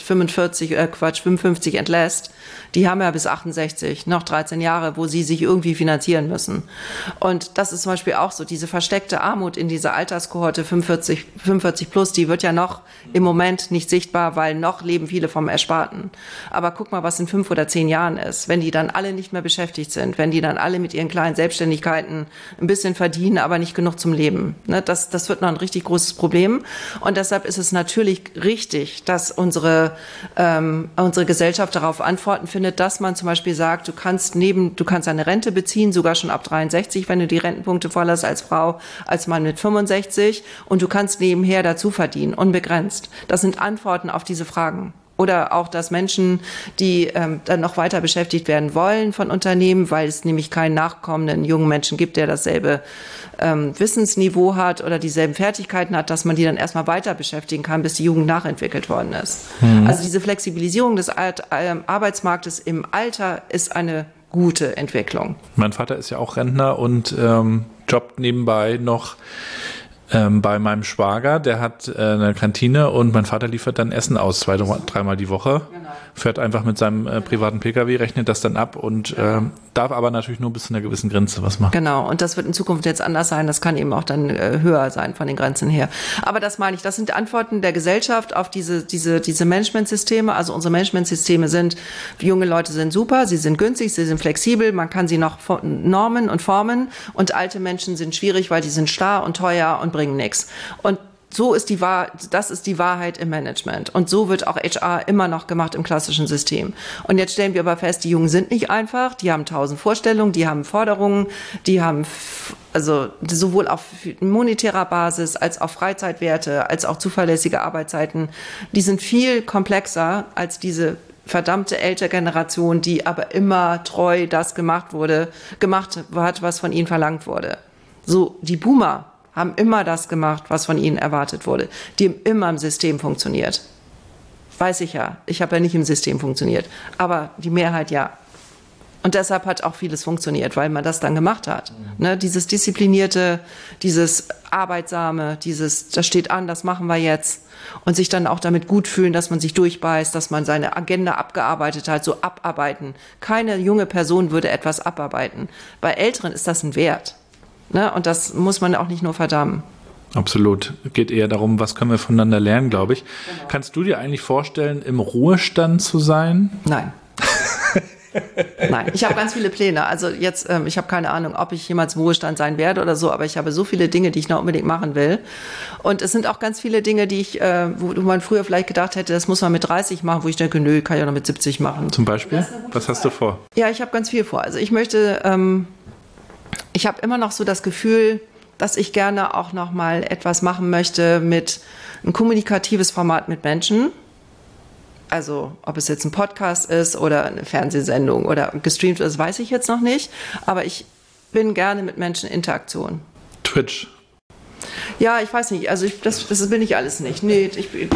55 entlässt, die haben ja bis 68 noch 13 Jahre, wo sie sich irgendwie finanzieren müssen. Und das ist zum Beispiel auch so, diese versteckte Armut in dieser Alterskohorte 45 plus, die wird ja noch im Moment nicht sichtbar, weil noch leben viele vom Ersparten. Aber guck mal, was in 5 oder 10 Jahren ist, wenn die dann alle nicht mehr beschäftigt sind, wenn die dann alle mit ihren kleinen Selbstständigkeiten ein bisschen verdienen, aber nicht genug zum Leben. Das wird noch ein richtig großes Problem. Und deshalb ist es natürlich richtig, dass unsere Gesellschaft darauf Antworten findet, dass man zum Beispiel sagt, du kannst eine Rente beziehen, sogar schon ab 63, wenn du die Rentenpunkte voll hast als Frau, als Mann mit 65, und du kannst nebenher dazu verdienen, unbegrenzt. Das sind Antworten auf diese Fragen. Oder auch, dass Menschen, die dann noch weiter beschäftigt werden wollen von Unternehmen, weil es nämlich keinen nachkommenden jungen Menschen gibt, der dasselbe Wissensniveau hat oder dieselben Fertigkeiten hat, dass man die dann erstmal weiter beschäftigen kann, bis die Jugend nachentwickelt worden ist. Also diese Flexibilisierung des Arbeitsmarktes im Alter ist eine gute Entwicklung. Mein Vater ist ja auch Rentner und jobbt nebenbei noch bei meinem Schwager, der hat eine Kantine und mein Vater liefert dann Essen aus 2-3 Mal die Woche, fährt einfach mit seinem privaten Pkw, rechnet das dann ab und darf aber natürlich nur bis zu einer gewissen Grenze was machen. Genau, und das wird in Zukunft jetzt anders sein, das kann eben auch dann höher sein von den Grenzen her. Aber das meine ich, das sind Antworten der Gesellschaft auf diese Managementsysteme. Also unsere Managementsysteme sind, junge Leute sind super, sie sind günstig, sie sind flexibel, man kann sie noch normen und formen, und alte Menschen sind schwierig, weil die sind starr und teuer und bringen nichts. Und das ist die Wahrheit im Management. Und so wird auch HR immer noch gemacht im klassischen System. Und jetzt stellen wir aber fest, die Jungen sind nicht einfach, die haben 1000 Vorstellungen, die haben Forderungen, die haben also sowohl auf monetärer Basis als auch Freizeitwerte, als auch zuverlässige Arbeitszeiten. Die sind viel komplexer als diese verdammte ältere Generation, die aber immer treu das gemacht hat, was von ihnen verlangt wurde. So, die Boomer haben immer das gemacht, was von ihnen erwartet wurde. Die haben immer im System funktioniert. Weiß ich ja. Ich habe ja nicht im System funktioniert. Aber die Mehrheit ja. Und deshalb hat auch vieles funktioniert, weil man das dann gemacht hat. Ne, dieses Disziplinierte, dieses Arbeitsame, das steht an, das machen wir jetzt. Und sich dann auch damit gut fühlen, dass man sich durchbeißt, dass man seine Agenda abgearbeitet hat, so abarbeiten. Keine junge Person würde etwas abarbeiten. Bei Älteren ist das ein Wert. Ne? Und das muss man auch nicht nur verdammen. Absolut. Geht eher darum, was können wir voneinander lernen, glaube ich. Genau. Kannst du dir eigentlich vorstellen, im Ruhestand zu sein? Nein. Nein, ich habe ganz viele Pläne. Also jetzt, ich habe keine Ahnung, ob ich jemals im Ruhestand sein werde oder so, aber ich habe so viele Dinge, die ich noch unbedingt machen will. Und es sind auch ganz viele Dinge, die wo man früher vielleicht gedacht hätte, das muss man mit 30 machen, wo ich denke, nö, kann ich auch noch mit 70 machen. Zum Beispiel? Was hast du vor? Ja, ich habe ganz viel vor. Also ich habe immer noch so das Gefühl, dass ich gerne auch noch mal etwas machen möchte mit ein kommunikatives Format mit Menschen. Also ob es jetzt ein Podcast ist oder eine Fernsehsendung oder gestreamt ist, weiß ich jetzt noch nicht. Aber ich bin gerne mit Menschen in Interaktion. Twitch. Ja, ich weiß nicht, also das bin ich alles nicht. Nee,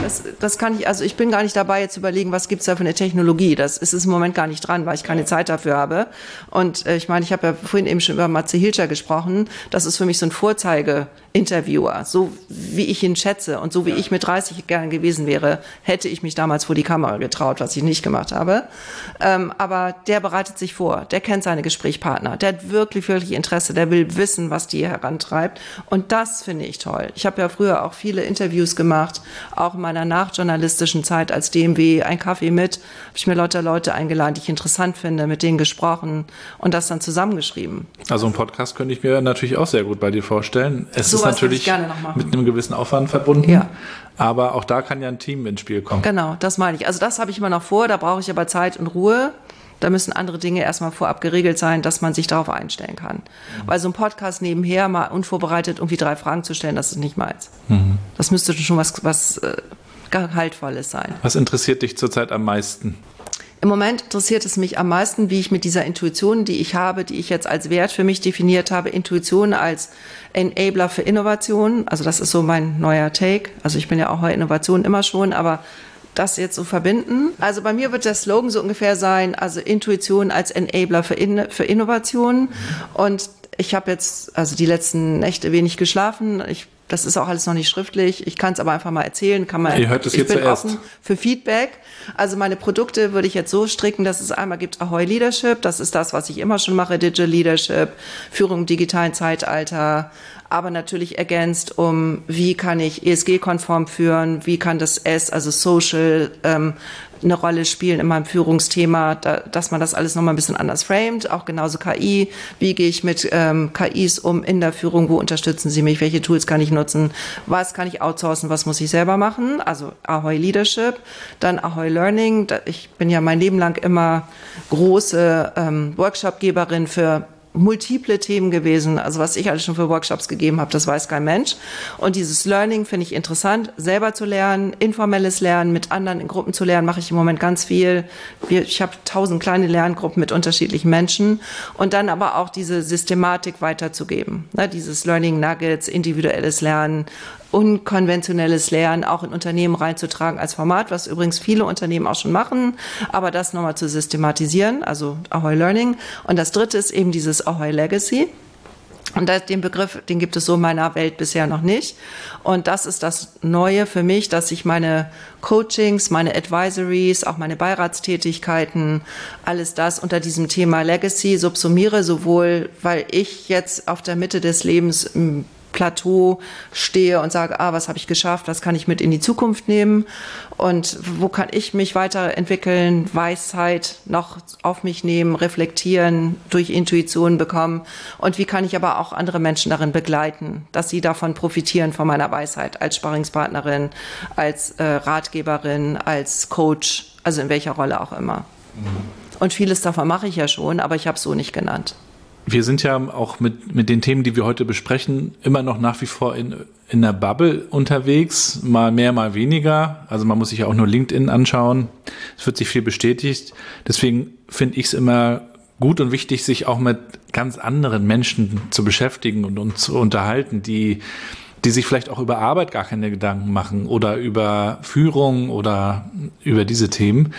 das kann ich, also ich bin gar nicht dabei, jetzt zu überlegen, was gibt's da für eine Technologie. Das ist im Moment gar nicht dran, weil ich keine Zeit dafür habe. Und ich meine, ich habe ja vorhin eben schon über Matze Hilscher gesprochen. Das ist für mich so ein Vorzeige-Interviewer. So wie ich ihn schätze und so wie ich mit 30 gern gewesen wäre, hätte ich mich damals vor die Kamera getraut, was ich nicht gemacht habe. Aber der bereitet sich vor, der kennt seine Gesprächspartner, der hat wirklich, wirklich Interesse, der will wissen, was die herantreibt. Und das finde ich toll. Ich habe ja früher auch viele Interviews gemacht, auch in meiner nachjournalistischen Zeit als DMW, ein Kaffee mit, habe ich mir lauter Leute eingeladen, die ich interessant finde, mit denen gesprochen und das dann zusammengeschrieben. Also einen Podcast könnte ich mir natürlich auch sehr gut bei dir vorstellen. Es ist natürlich mit einem gewissen Aufwand verbunden, ja. Aber auch da kann ja ein Team ins Spiel kommen. Genau, das meine ich. Also das habe ich immer noch vor, da brauche ich aber Zeit und Ruhe. Da müssen andere Dinge erstmal vorab geregelt sein, dass man sich darauf einstellen kann. Weil so ein Podcast nebenher mal unvorbereitet irgendwie 3 Fragen zu stellen, das ist nicht meins. Das müsste schon was Gehaltvolles sein. Was interessiert dich zurzeit am meisten? Im Moment interessiert es mich am meisten, wie ich mit dieser Intuition, die ich habe, die ich jetzt als Wert für mich definiert habe, Intuition als Enabler für Innovation. Also das ist so mein neuer Take. Also ich bin ja auch bei Innovation immer schon, aber das jetzt so verbinden. Also bei mir wird der Slogan so ungefähr sein, also Intuition als Enabler für Innovation. Und ich habe jetzt also die letzten Nächte wenig geschlafen. Das ist auch alles noch nicht schriftlich. Ich kann es aber einfach mal erzählen. Ihr hört es jetzt zuerst. Ich bin offen für Feedback. Also meine Produkte würde ich jetzt so stricken, dass es einmal gibt Ahoy Leadership. Das ist das, was ich immer schon mache. Digital Leadership, Führung im digitalen Zeitalter. Aber natürlich ergänzt wie kann ich ESG-konform führen? Wie kann das S, also Social, eine Rolle spielen in meinem Führungsthema, dass man das alles nochmal ein bisschen anders framet, auch genauso KI, wie gehe ich mit KIs um in der Führung, wo unterstützen sie mich, welche Tools kann ich nutzen, was kann ich outsourcen, was muss ich selber machen, also Ahoy Leadership, dann Ahoy Learning, ich bin ja mein Leben lang immer große Workshopgeberin für multiple Themen gewesen, also was ich alles schon für Workshops gegeben habe, das weiß kein Mensch. Und dieses Learning finde ich interessant, selber zu lernen, informelles Lernen, mit anderen in Gruppen zu lernen, mache ich im Moment ganz viel. Ich habe 1000 kleine Lerngruppen mit unterschiedlichen Menschen und dann aber auch diese Systematik weiterzugeben. Ne, dieses Learning Nuggets, individuelles Lernen, unkonventionelles Lernen auch in Unternehmen reinzutragen als Format, was übrigens viele Unternehmen auch schon machen, aber das nochmal zu systematisieren, also Ahoy Learning. Und das dritte ist eben dieses Ahoy Legacy. Und den Begriff, den gibt es so in meiner Welt bisher noch nicht. Und das ist das Neue für mich, dass ich meine Coachings, meine Advisories, auch meine Beiratstätigkeiten, alles das unter diesem Thema Legacy subsumiere, sowohl weil ich jetzt auf der Mitte des Lebens Plateau stehe und sage, was habe ich geschafft, was kann ich mit in die Zukunft nehmen und wo kann ich mich weiterentwickeln, Weisheit noch auf mich nehmen, reflektieren, durch Intuition bekommen und wie kann ich aber auch andere Menschen darin begleiten, dass sie davon profitieren, von meiner Weisheit als Sparringspartnerin, als Ratgeberin, als Coach, also in welcher Rolle auch immer. Und vieles davon mache ich ja schon, aber ich habe es so nicht genannt. Wir sind ja auch mit den Themen, die wir heute besprechen, immer noch nach wie vor in der Bubble unterwegs, mal mehr, mal weniger. Also man muss sich ja auch nur LinkedIn anschauen. Es wird sich viel bestätigt. Deswegen finde ich es immer gut und wichtig, sich auch mit ganz anderen Menschen zu beschäftigen und zu unterhalten, die sich vielleicht auch über Arbeit gar keine Gedanken machen oder über Führung oder über diese Themen,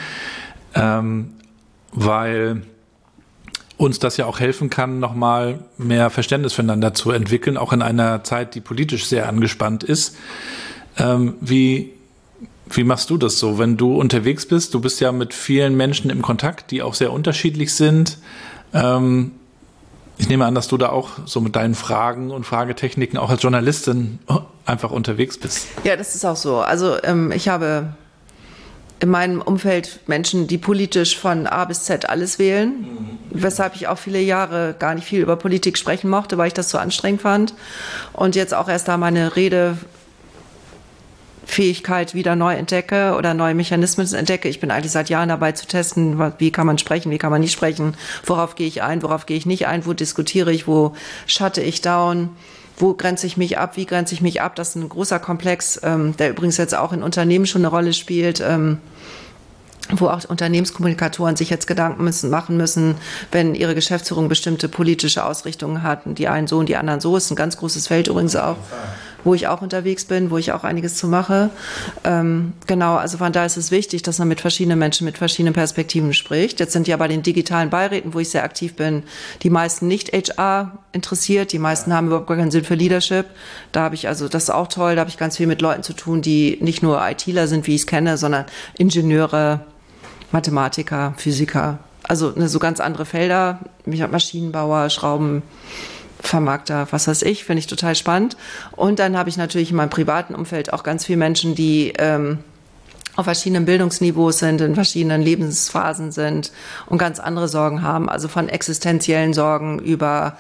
weil uns das ja auch helfen kann, nochmal mehr Verständnis füreinander zu entwickeln, auch in einer Zeit, die politisch sehr angespannt ist. Wie machst du das so, wenn du unterwegs bist? Du bist ja mit vielen Menschen im Kontakt, die auch sehr unterschiedlich sind. Ich nehme an, dass du da auch so mit deinen Fragen und Fragetechniken auch als Journalistin einfach unterwegs bist. Ja, das ist auch so. Also ich habe in meinem Umfeld Menschen, die politisch von A bis Z alles wählen, weshalb ich auch viele Jahre gar nicht viel über Politik sprechen mochte, weil ich das so anstrengend fand. Und jetzt auch erst da meine Redefähigkeit wieder neu entdecke oder neue Mechanismen entdecke. Ich bin eigentlich seit Jahren dabei zu testen, wie kann man sprechen, wie kann man nicht sprechen, worauf gehe ich ein, worauf gehe ich nicht ein, wo diskutiere ich, wo shutte ich down. Wo grenze ich mich ab? Wie grenze ich mich ab? Das ist ein großer Komplex, der übrigens jetzt auch in Unternehmen schon eine Rolle spielt, wo auch Unternehmenskommunikatoren sich jetzt Gedanken machen müssen, wenn ihre Geschäftsführung bestimmte politische Ausrichtungen hat. Die einen so und die anderen so. Ist ein ganz großes Feld übrigens auch, wo ich auch unterwegs bin, wo ich auch einiges zu mache. Genau, also von daher ist es wichtig, dass man mit verschiedenen Menschen, mit verschiedenen Perspektiven spricht. Jetzt sind ja bei den digitalen Beiräten, wo ich sehr aktiv bin, die meisten nicht HR interessiert, die meisten haben überhaupt gar keinen Sinn für Leadership. Da habe ich also, das ist auch toll, da habe ich ganz viel mit Leuten zu tun, die nicht nur ITler sind, wie ich es kenne, sondern Ingenieure, Mathematiker, Physiker, also so ganz andere Felder, Maschinenbauer, Schraubenvermarkter, was weiß ich, finde ich total spannend. Und dann habe ich natürlich in meinem privaten Umfeld auch ganz viele Menschen, die auf verschiedenen Bildungsniveaus sind, in verschiedenen Lebensphasen sind und ganz andere Sorgen haben, also von existenziellen Sorgen über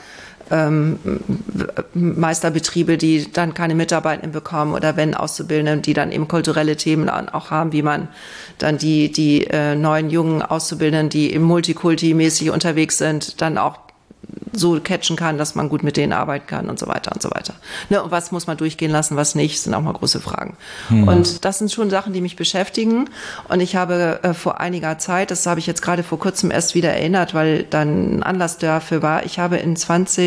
Meisterbetriebe, die dann keine Mitarbeitenden bekommen oder wenn Auszubildende, die dann eben kulturelle Themen auch haben, wie man dann die neuen jungen Auszubildenden, die eben multikulti-mäßig unterwegs sind, dann auch so catchen kann, dass man gut mit denen arbeiten kann und so weiter und so weiter. Ne, und was muss man durchgehen lassen, was nicht, sind auch mal große Fragen. Und das sind schon Sachen, die mich beschäftigen. Und ich habe vor einiger Zeit, das habe ich jetzt gerade vor kurzem erst wieder erinnert, weil dann ein Anlass dafür war, ich habe in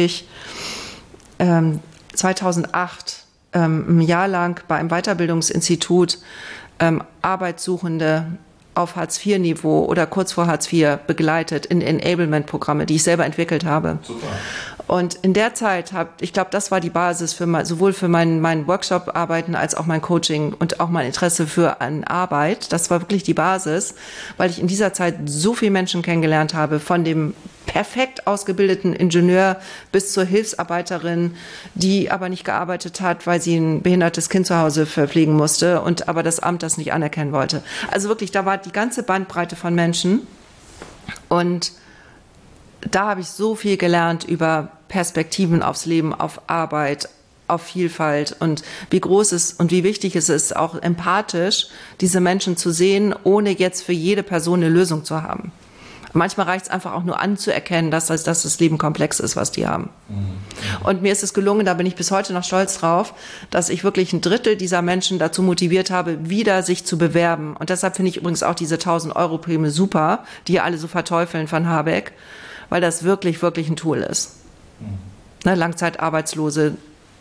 2008 ein Jahr lang bei einem Weiterbildungsinstitut Arbeitssuchende auf Hartz-IV-Niveau oder kurz vor Hartz IV begleitet in Enablement-Programme, die ich selber entwickelt habe. Super. Und in der Zeit ich glaube, das war die Basis für sowohl für mein Workshop-Arbeiten als auch mein Coaching und auch mein Interesse für eine Arbeit. Das war wirklich die Basis, weil ich in dieser Zeit so viele Menschen kennengelernt habe, von dem perfekt ausgebildeten Ingenieur bis zur Hilfsarbeiterin, die aber nicht gearbeitet hat, weil sie ein behindertes Kind zu Hause verpflegen musste und aber das Amt das nicht anerkennen wollte. Also wirklich, da war die ganze Bandbreite von Menschen und da habe ich so viel gelernt über Perspektiven aufs Leben, auf Arbeit, auf Vielfalt und wie groß es und wie wichtig es ist, auch empathisch diese Menschen zu sehen, ohne jetzt für jede Person eine Lösung zu haben. Manchmal reicht es einfach auch nur anzuerkennen, dass das Leben komplex ist, was die haben. Und mir ist es gelungen, da bin ich bis heute noch stolz drauf, dass ich wirklich 1/3 dieser Menschen dazu motiviert habe, wieder sich zu bewerben. Und deshalb finde ich übrigens auch diese 1.000-Euro-Prämie super, die alle so verteufeln von Habeck, weil das wirklich, wirklich ein Tool ist. Ne, Langzeitarbeitslose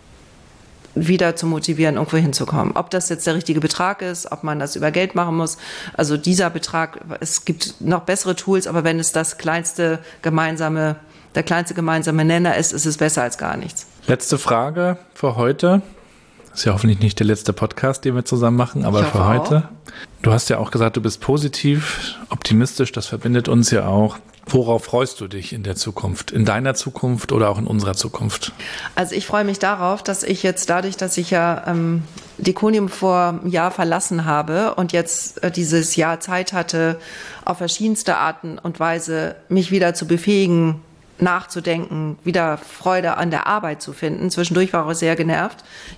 wieder zu motivieren, irgendwo hinzukommen. Ob das jetzt der richtige Betrag ist, ob man das über Geld machen muss. Also dieser Betrag, es gibt noch bessere Tools, aber wenn es der kleinste gemeinsame Nenner ist, ist es besser als gar nichts. Letzte Frage für heute. Ist ja hoffentlich nicht der letzte Podcast, den wir zusammen machen, aber für heute. Du hast ja auch gesagt, du bist positiv, optimistisch, das verbindet uns ja auch. Worauf freust du dich in der Zukunft? In deiner Zukunft oder auch in unserer Zukunft? Also ich freue mich darauf, dass ich jetzt dadurch, dass ich ja Diconium vor einem Jahr verlassen habe und jetzt dieses Jahr Zeit hatte, auf verschiedenste Arten und Weise mich wieder zu befähigen, nachzudenken, wieder Freude an der Arbeit zu finden. Zwischendurch war ich auch sehr genervt.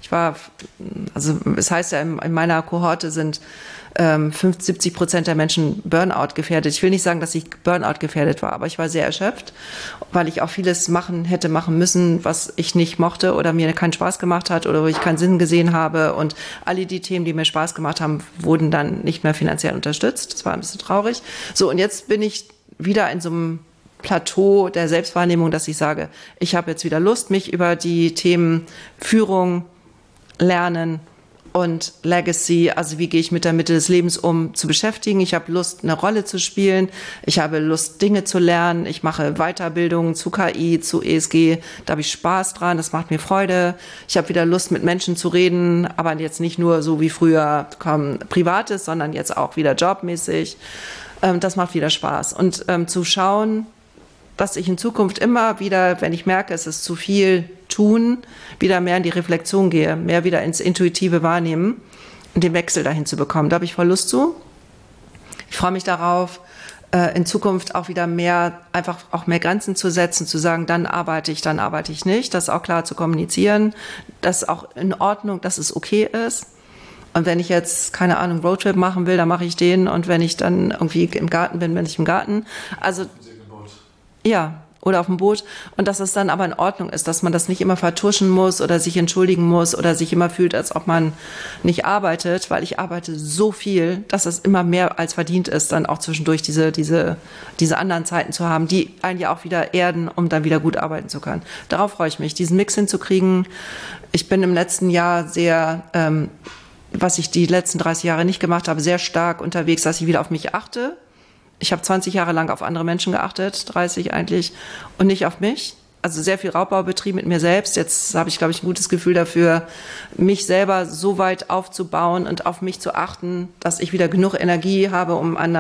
Es heißt ja, in meiner Kohorte sind 70% der Menschen Burnout gefährdet. Ich will nicht sagen, dass ich Burnout gefährdet war, aber ich war sehr erschöpft, weil ich auch vieles hätte machen müssen, was ich nicht mochte oder mir keinen Spaß gemacht hat oder wo ich keinen Sinn gesehen habe. Und alle die Themen, die mir Spaß gemacht haben, wurden dann nicht mehr finanziell unterstützt. Das war ein bisschen traurig. So, und jetzt bin ich wieder in so einem Plateau der Selbstwahrnehmung, dass ich sage, ich habe jetzt wieder Lust, mich über die Themen Führung, Lernen und Legacy, also wie gehe ich mit der Mitte des Lebens um, zu beschäftigen. Ich habe Lust, eine Rolle zu spielen. Ich habe Lust, Dinge zu lernen. Ich mache Weiterbildungen zu KI, zu ESG. Da habe ich Spaß dran. Das macht mir Freude. Ich habe wieder Lust, mit Menschen zu reden, aber jetzt nicht nur so wie früher Privates, sondern jetzt auch wieder jobmäßig. Das macht wieder Spaß. Und zu schauen, dass ich in Zukunft immer wieder, wenn ich merke, es ist zu viel tun, wieder mehr in die Reflexion gehe, mehr wieder ins intuitive Wahrnehmen und den Wechsel dahin zu bekommen. Da habe ich voll Lust zu. Ich freue mich darauf, in Zukunft auch wieder mehr Grenzen zu setzen, zu sagen, dann arbeite ich nicht, das auch klar zu kommunizieren, dass auch in Ordnung, dass es okay ist. Und wenn ich jetzt, keine Ahnung, Roadtrip machen will, dann mache ich den. Und wenn ich dann irgendwie im Garten bin ich im Garten. Also ja, oder auf dem Boot und dass es dann aber in Ordnung ist, dass man das nicht immer vertuschen muss oder sich entschuldigen muss oder sich immer fühlt, als ob man nicht arbeitet, weil ich arbeite so viel, dass es immer mehr als verdient ist, dann auch zwischendurch diese anderen Zeiten zu haben, die einen ja auch wieder erden, um dann wieder gut arbeiten zu können. Darauf freue ich mich, diesen Mix hinzukriegen. Ich bin im letzten Jahr sehr, was ich die letzten 30 Jahre nicht gemacht habe, sehr stark unterwegs, dass ich wieder auf mich achte. Ich habe 20 Jahre lang auf andere Menschen geachtet, 30 eigentlich, und nicht auf mich. Also sehr viel Raubbau betrieben mit mir selbst. Jetzt habe ich, glaube ich, ein gutes Gefühl dafür, mich selber so weit aufzubauen und auf mich zu achten, dass ich wieder genug Energie habe,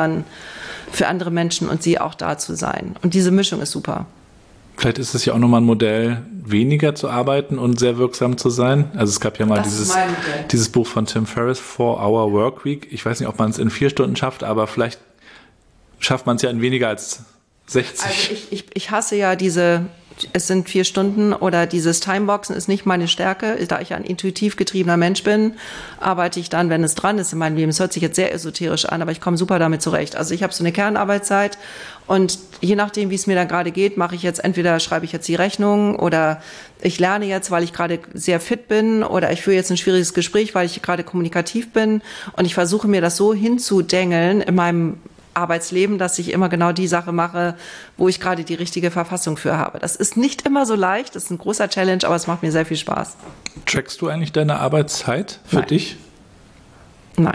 für andere Menschen und sie auch da zu sein. Und diese Mischung ist super. Vielleicht ist es ja auch nochmal ein Modell, weniger zu arbeiten und sehr wirksam zu sein. Also es gab ja mal dieses Buch von Tim Ferriss, 4-Hour Workweek. Ich weiß nicht, ob man es in 4 Stunden schafft, aber vielleicht schafft man es ja in weniger als 60. Also ich hasse ja es sind 4 Stunden oder dieses Timeboxen ist nicht meine Stärke. Da ich ein intuitiv getriebener Mensch bin, arbeite ich dann, wenn es dran ist in meinem Leben. Es hört sich jetzt sehr esoterisch an, aber ich komme super damit zurecht. Also ich habe so eine Kernarbeitszeit und je nachdem, wie es mir dann gerade geht, mache ich jetzt entweder schreibe ich jetzt die Rechnung oder ich lerne jetzt, weil ich gerade sehr fit bin oder ich führe jetzt ein schwieriges Gespräch, weil ich gerade kommunikativ bin und ich versuche mir das so hinzudengeln in meinem Arbeitsleben, dass ich immer genau die Sache mache, wo ich gerade die richtige Verfassung für habe. Das ist nicht immer so leicht, das ist ein großer Challenge, aber es macht mir sehr viel Spaß. Trackst du eigentlich deine Arbeitszeit für dich? Nein.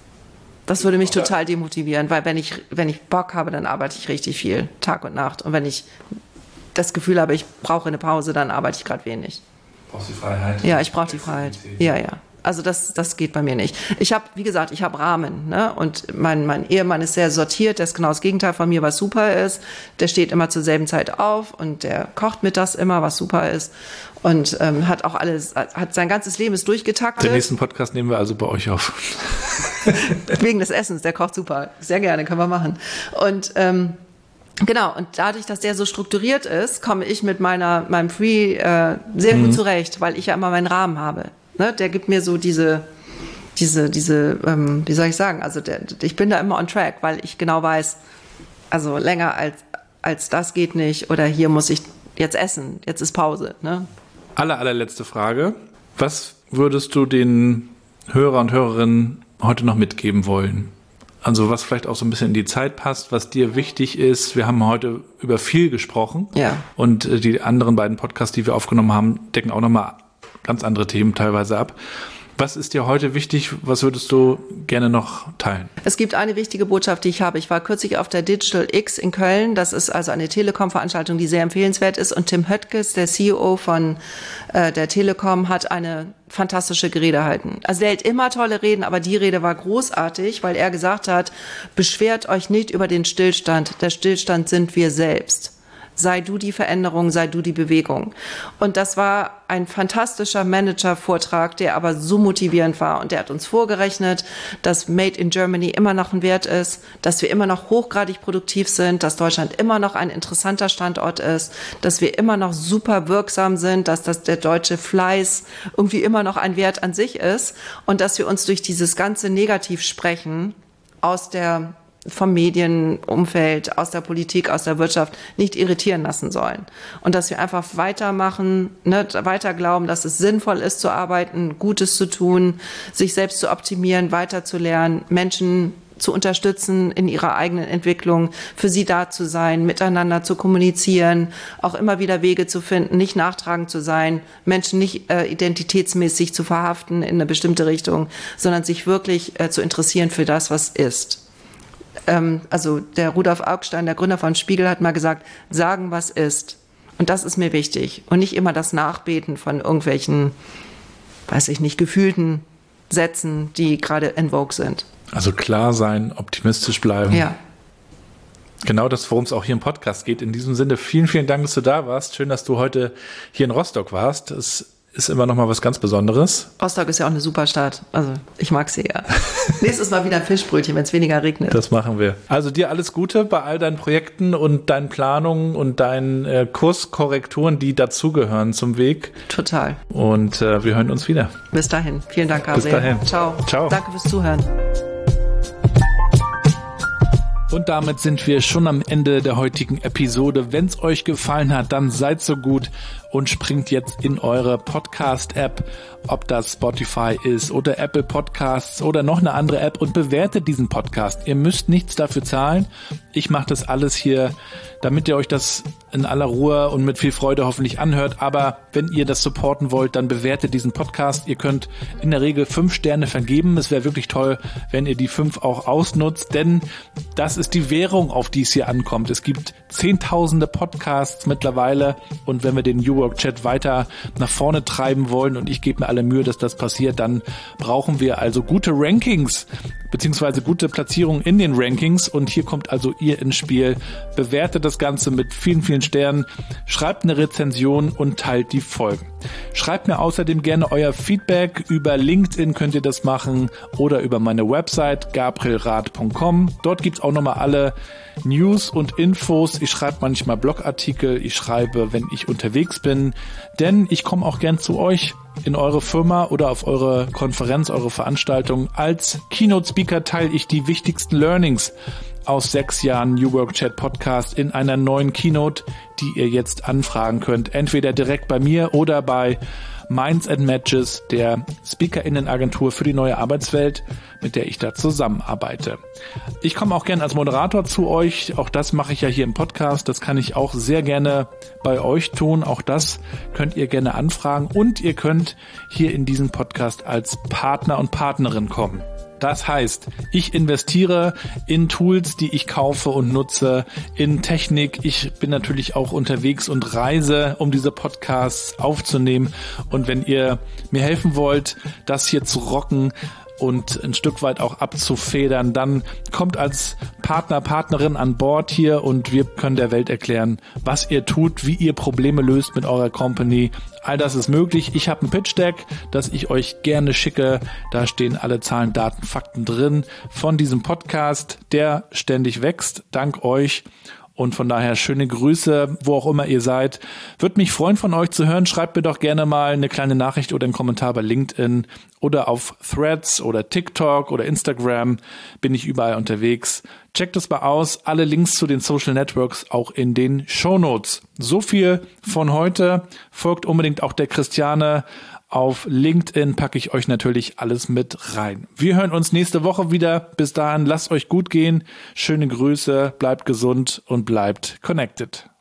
Das würde mich total demotivieren, weil wenn ich Bock habe, dann arbeite ich richtig viel, Tag und Nacht. Und wenn ich das Gefühl habe, ich brauche eine Pause, dann arbeite ich gerade wenig. Brauchst du die Freiheit? Ja, ich brauche die Freiheit. Ja. Also das geht bei mir nicht. Ich habe Rahmen, ne? Und mein Ehemann ist sehr sortiert, der ist genau das Gegenteil von mir, was super ist. Der steht immer zur selben Zeit auf und der kocht mittags immer, was super ist. Und hat sein ganzes Leben ist durchgetaktet. Den nächsten Podcast nehmen wir also bei euch auf. Wegen des Essens, der kocht super. Sehr gerne, können wir machen. Und genau, und dadurch, dass der so strukturiert ist, komme ich mit meinem Free sehr gut zurecht, weil ich ja immer meinen Rahmen habe. Ne, der gibt mir so diese, wie soll ich sagen, also ich bin da immer on track, weil ich genau weiß, also länger als das geht nicht oder hier muss ich jetzt essen, jetzt ist Pause. Ne? Allerletzte Frage. Was würdest du den Hörer und Hörerinnen heute noch mitgeben wollen? Also was vielleicht auch so ein bisschen in die Zeit passt, was dir wichtig ist. Wir haben heute über viel gesprochen und die anderen beiden Podcasts, die wir aufgenommen haben, decken auch nochmal ganz andere Themen teilweise ab. Was ist dir heute wichtig? Was würdest du gerne noch teilen? Es gibt eine wichtige Botschaft, die ich habe. Ich war kürzlich auf der Digital X in Köln. Das ist also eine Telekom-Veranstaltung, die sehr empfehlenswert ist. Und Tim Höttges, der CEO von der Telekom, hat eine fantastische Rede gehalten. Also der hält immer tolle Reden, aber die Rede war großartig, weil er gesagt hat, beschwert euch nicht über den Stillstand. Der Stillstand sind wir selbst. Sei du die Veränderung, sei du die Bewegung. Und das war ein fantastischer Manager-Vortrag, der aber so motivierend war. Und der hat uns vorgerechnet, dass Made in Germany immer noch ein Wert ist, dass wir immer noch hochgradig produktiv sind, dass Deutschland immer noch ein interessanter Standort ist, dass wir immer noch super wirksam sind, dass der deutsche Fleiß irgendwie immer noch ein Wert an sich ist und dass wir uns durch dieses ganze Negativsprechen vom Medienumfeld, aus der Politik, aus der Wirtschaft nicht irritieren lassen sollen. Und dass wir einfach weitermachen, weiter glauben, dass es sinnvoll ist zu arbeiten, Gutes zu tun, sich selbst zu optimieren, weiterzulernen, Menschen zu unterstützen in ihrer eigenen Entwicklung, für sie da zu sein, miteinander zu kommunizieren, auch immer wieder Wege zu finden, nicht nachtragend zu sein, Menschen nicht identitätsmäßig zu verhaften in eine bestimmte Richtung, sondern sich wirklich zu interessieren für das, was ist. Also der Rudolf Augstein, der Gründer von Spiegel, hat mal gesagt, sagen, was ist. Und das ist mir wichtig. Und nicht immer das Nachbeten von irgendwelchen, gefühlten Sätzen, die gerade en vogue sind. Also klar sein, optimistisch bleiben. Ja. Genau das, worum es auch hier im Podcast geht. In diesem Sinne, vielen, vielen Dank, dass du da warst. Schön, dass du heute hier in Rostock warst. Es ist immer noch mal was ganz Besonderes. Rostock ist ja auch eine super Stadt. Also ich mag sie ja. Nächstes Mal wieder ein Fischbrötchen, wenn es weniger regnet. Das machen wir. Also dir alles Gute bei all deinen Projekten und deinen Planungen und deinen Kurskorrekturen, die dazugehören zum Weg. Total. Und wir hören uns wieder. Bis dahin. Vielen Dank, Gabriel. Bis dahin. Ciao. Ciao. Danke fürs Zuhören. Und damit sind wir schon am Ende der heutigen Episode. Wenn es euch gefallen hat, dann seid so gut und springt jetzt in eure Podcast-App, ob das Spotify ist oder Apple Podcasts oder noch eine andere App, und bewertet diesen Podcast. Ihr müsst nichts dafür zahlen. Ich mache das alles hier, damit ihr euch das in aller Ruhe und mit viel Freude hoffentlich anhört. Aber wenn ihr das supporten wollt, dann bewertet diesen Podcast. Ihr könnt in der Regel 5 Sterne vergeben. Es wäre wirklich toll, wenn ihr die 5 auch ausnutzt, denn das ist die Währung, auf die es hier ankommt. Es gibt Zehntausende Podcasts mittlerweile, und wenn wir den New Work Chat weiter nach vorne treiben wollen, und ich gebe mir alle Mühe, dass das passiert, dann brauchen wir also gute Rankings beziehungsweise gute Platzierungen in den Rankings, und hier kommt also ihr ins Spiel. Bewertet das Ganze mit vielen, vielen Sternen, schreibt eine Rezension und teilt die Folgen. Schreibt mir außerdem gerne euer Feedback. Über LinkedIn könnt ihr das machen oder über meine Website gabrielrath.com. Dort gibt's auch nochmal alle News und Infos. Ich schreibe manchmal Blogartikel, ich schreibe, wenn ich unterwegs bin, denn ich komme auch gern zu euch in eure Firma oder auf eure Konferenz, eure Veranstaltung. Als Keynote-Speaker teile ich die wichtigsten Learnings aus 6 Jahren New Work Chat Podcast in einer neuen Keynote, die ihr jetzt anfragen könnt. Entweder direkt bei mir oder bei Minds and Matches, der SpeakerInnen-Agentur für die neue Arbeitswelt, mit der ich da zusammenarbeite. Ich komme auch gerne als Moderator zu euch. Auch das mache ich ja hier im Podcast. Das kann ich auch sehr gerne bei euch tun. Auch das könnt ihr gerne anfragen. Und ihr könnt hier in diesen Podcast als Partner und Partnerin kommen. Das heißt, ich investiere in Tools, die ich kaufe und nutze, in Technik. Ich bin natürlich auch unterwegs und reise, um diese Podcasts aufzunehmen. Und wenn ihr mir helfen wollt, das hier zu rocken und ein Stück weit auch abzufedern, dann kommt als Partner, Partnerin an Bord hier, und wir können der Welt erklären, was ihr tut, wie ihr Probleme löst mit eurer Company. All das ist möglich. Ich habe ein Pitch-Deck, das ich euch gerne schicke. Da stehen alle Zahlen, Daten, Fakten drin von diesem Podcast, der ständig wächst, dank euch. Und von daher schöne Grüße, wo auch immer ihr seid. Würde mich freuen, von euch zu hören. Schreibt mir doch gerne mal eine kleine Nachricht oder einen Kommentar bei LinkedIn oder auf Threads oder TikTok oder Instagram. Bin ich überall unterwegs. Checkt es mal aus. Alle Links zu den Social Networks auch in den Shownotes. So viel von heute. Folgt unbedingt auch der Christiane. Auf LinkedIn packe ich euch natürlich alles mit rein. Wir hören uns nächste Woche wieder. Bis dahin, lasst euch gut gehen. Schöne Grüße, bleibt gesund und bleibt connected.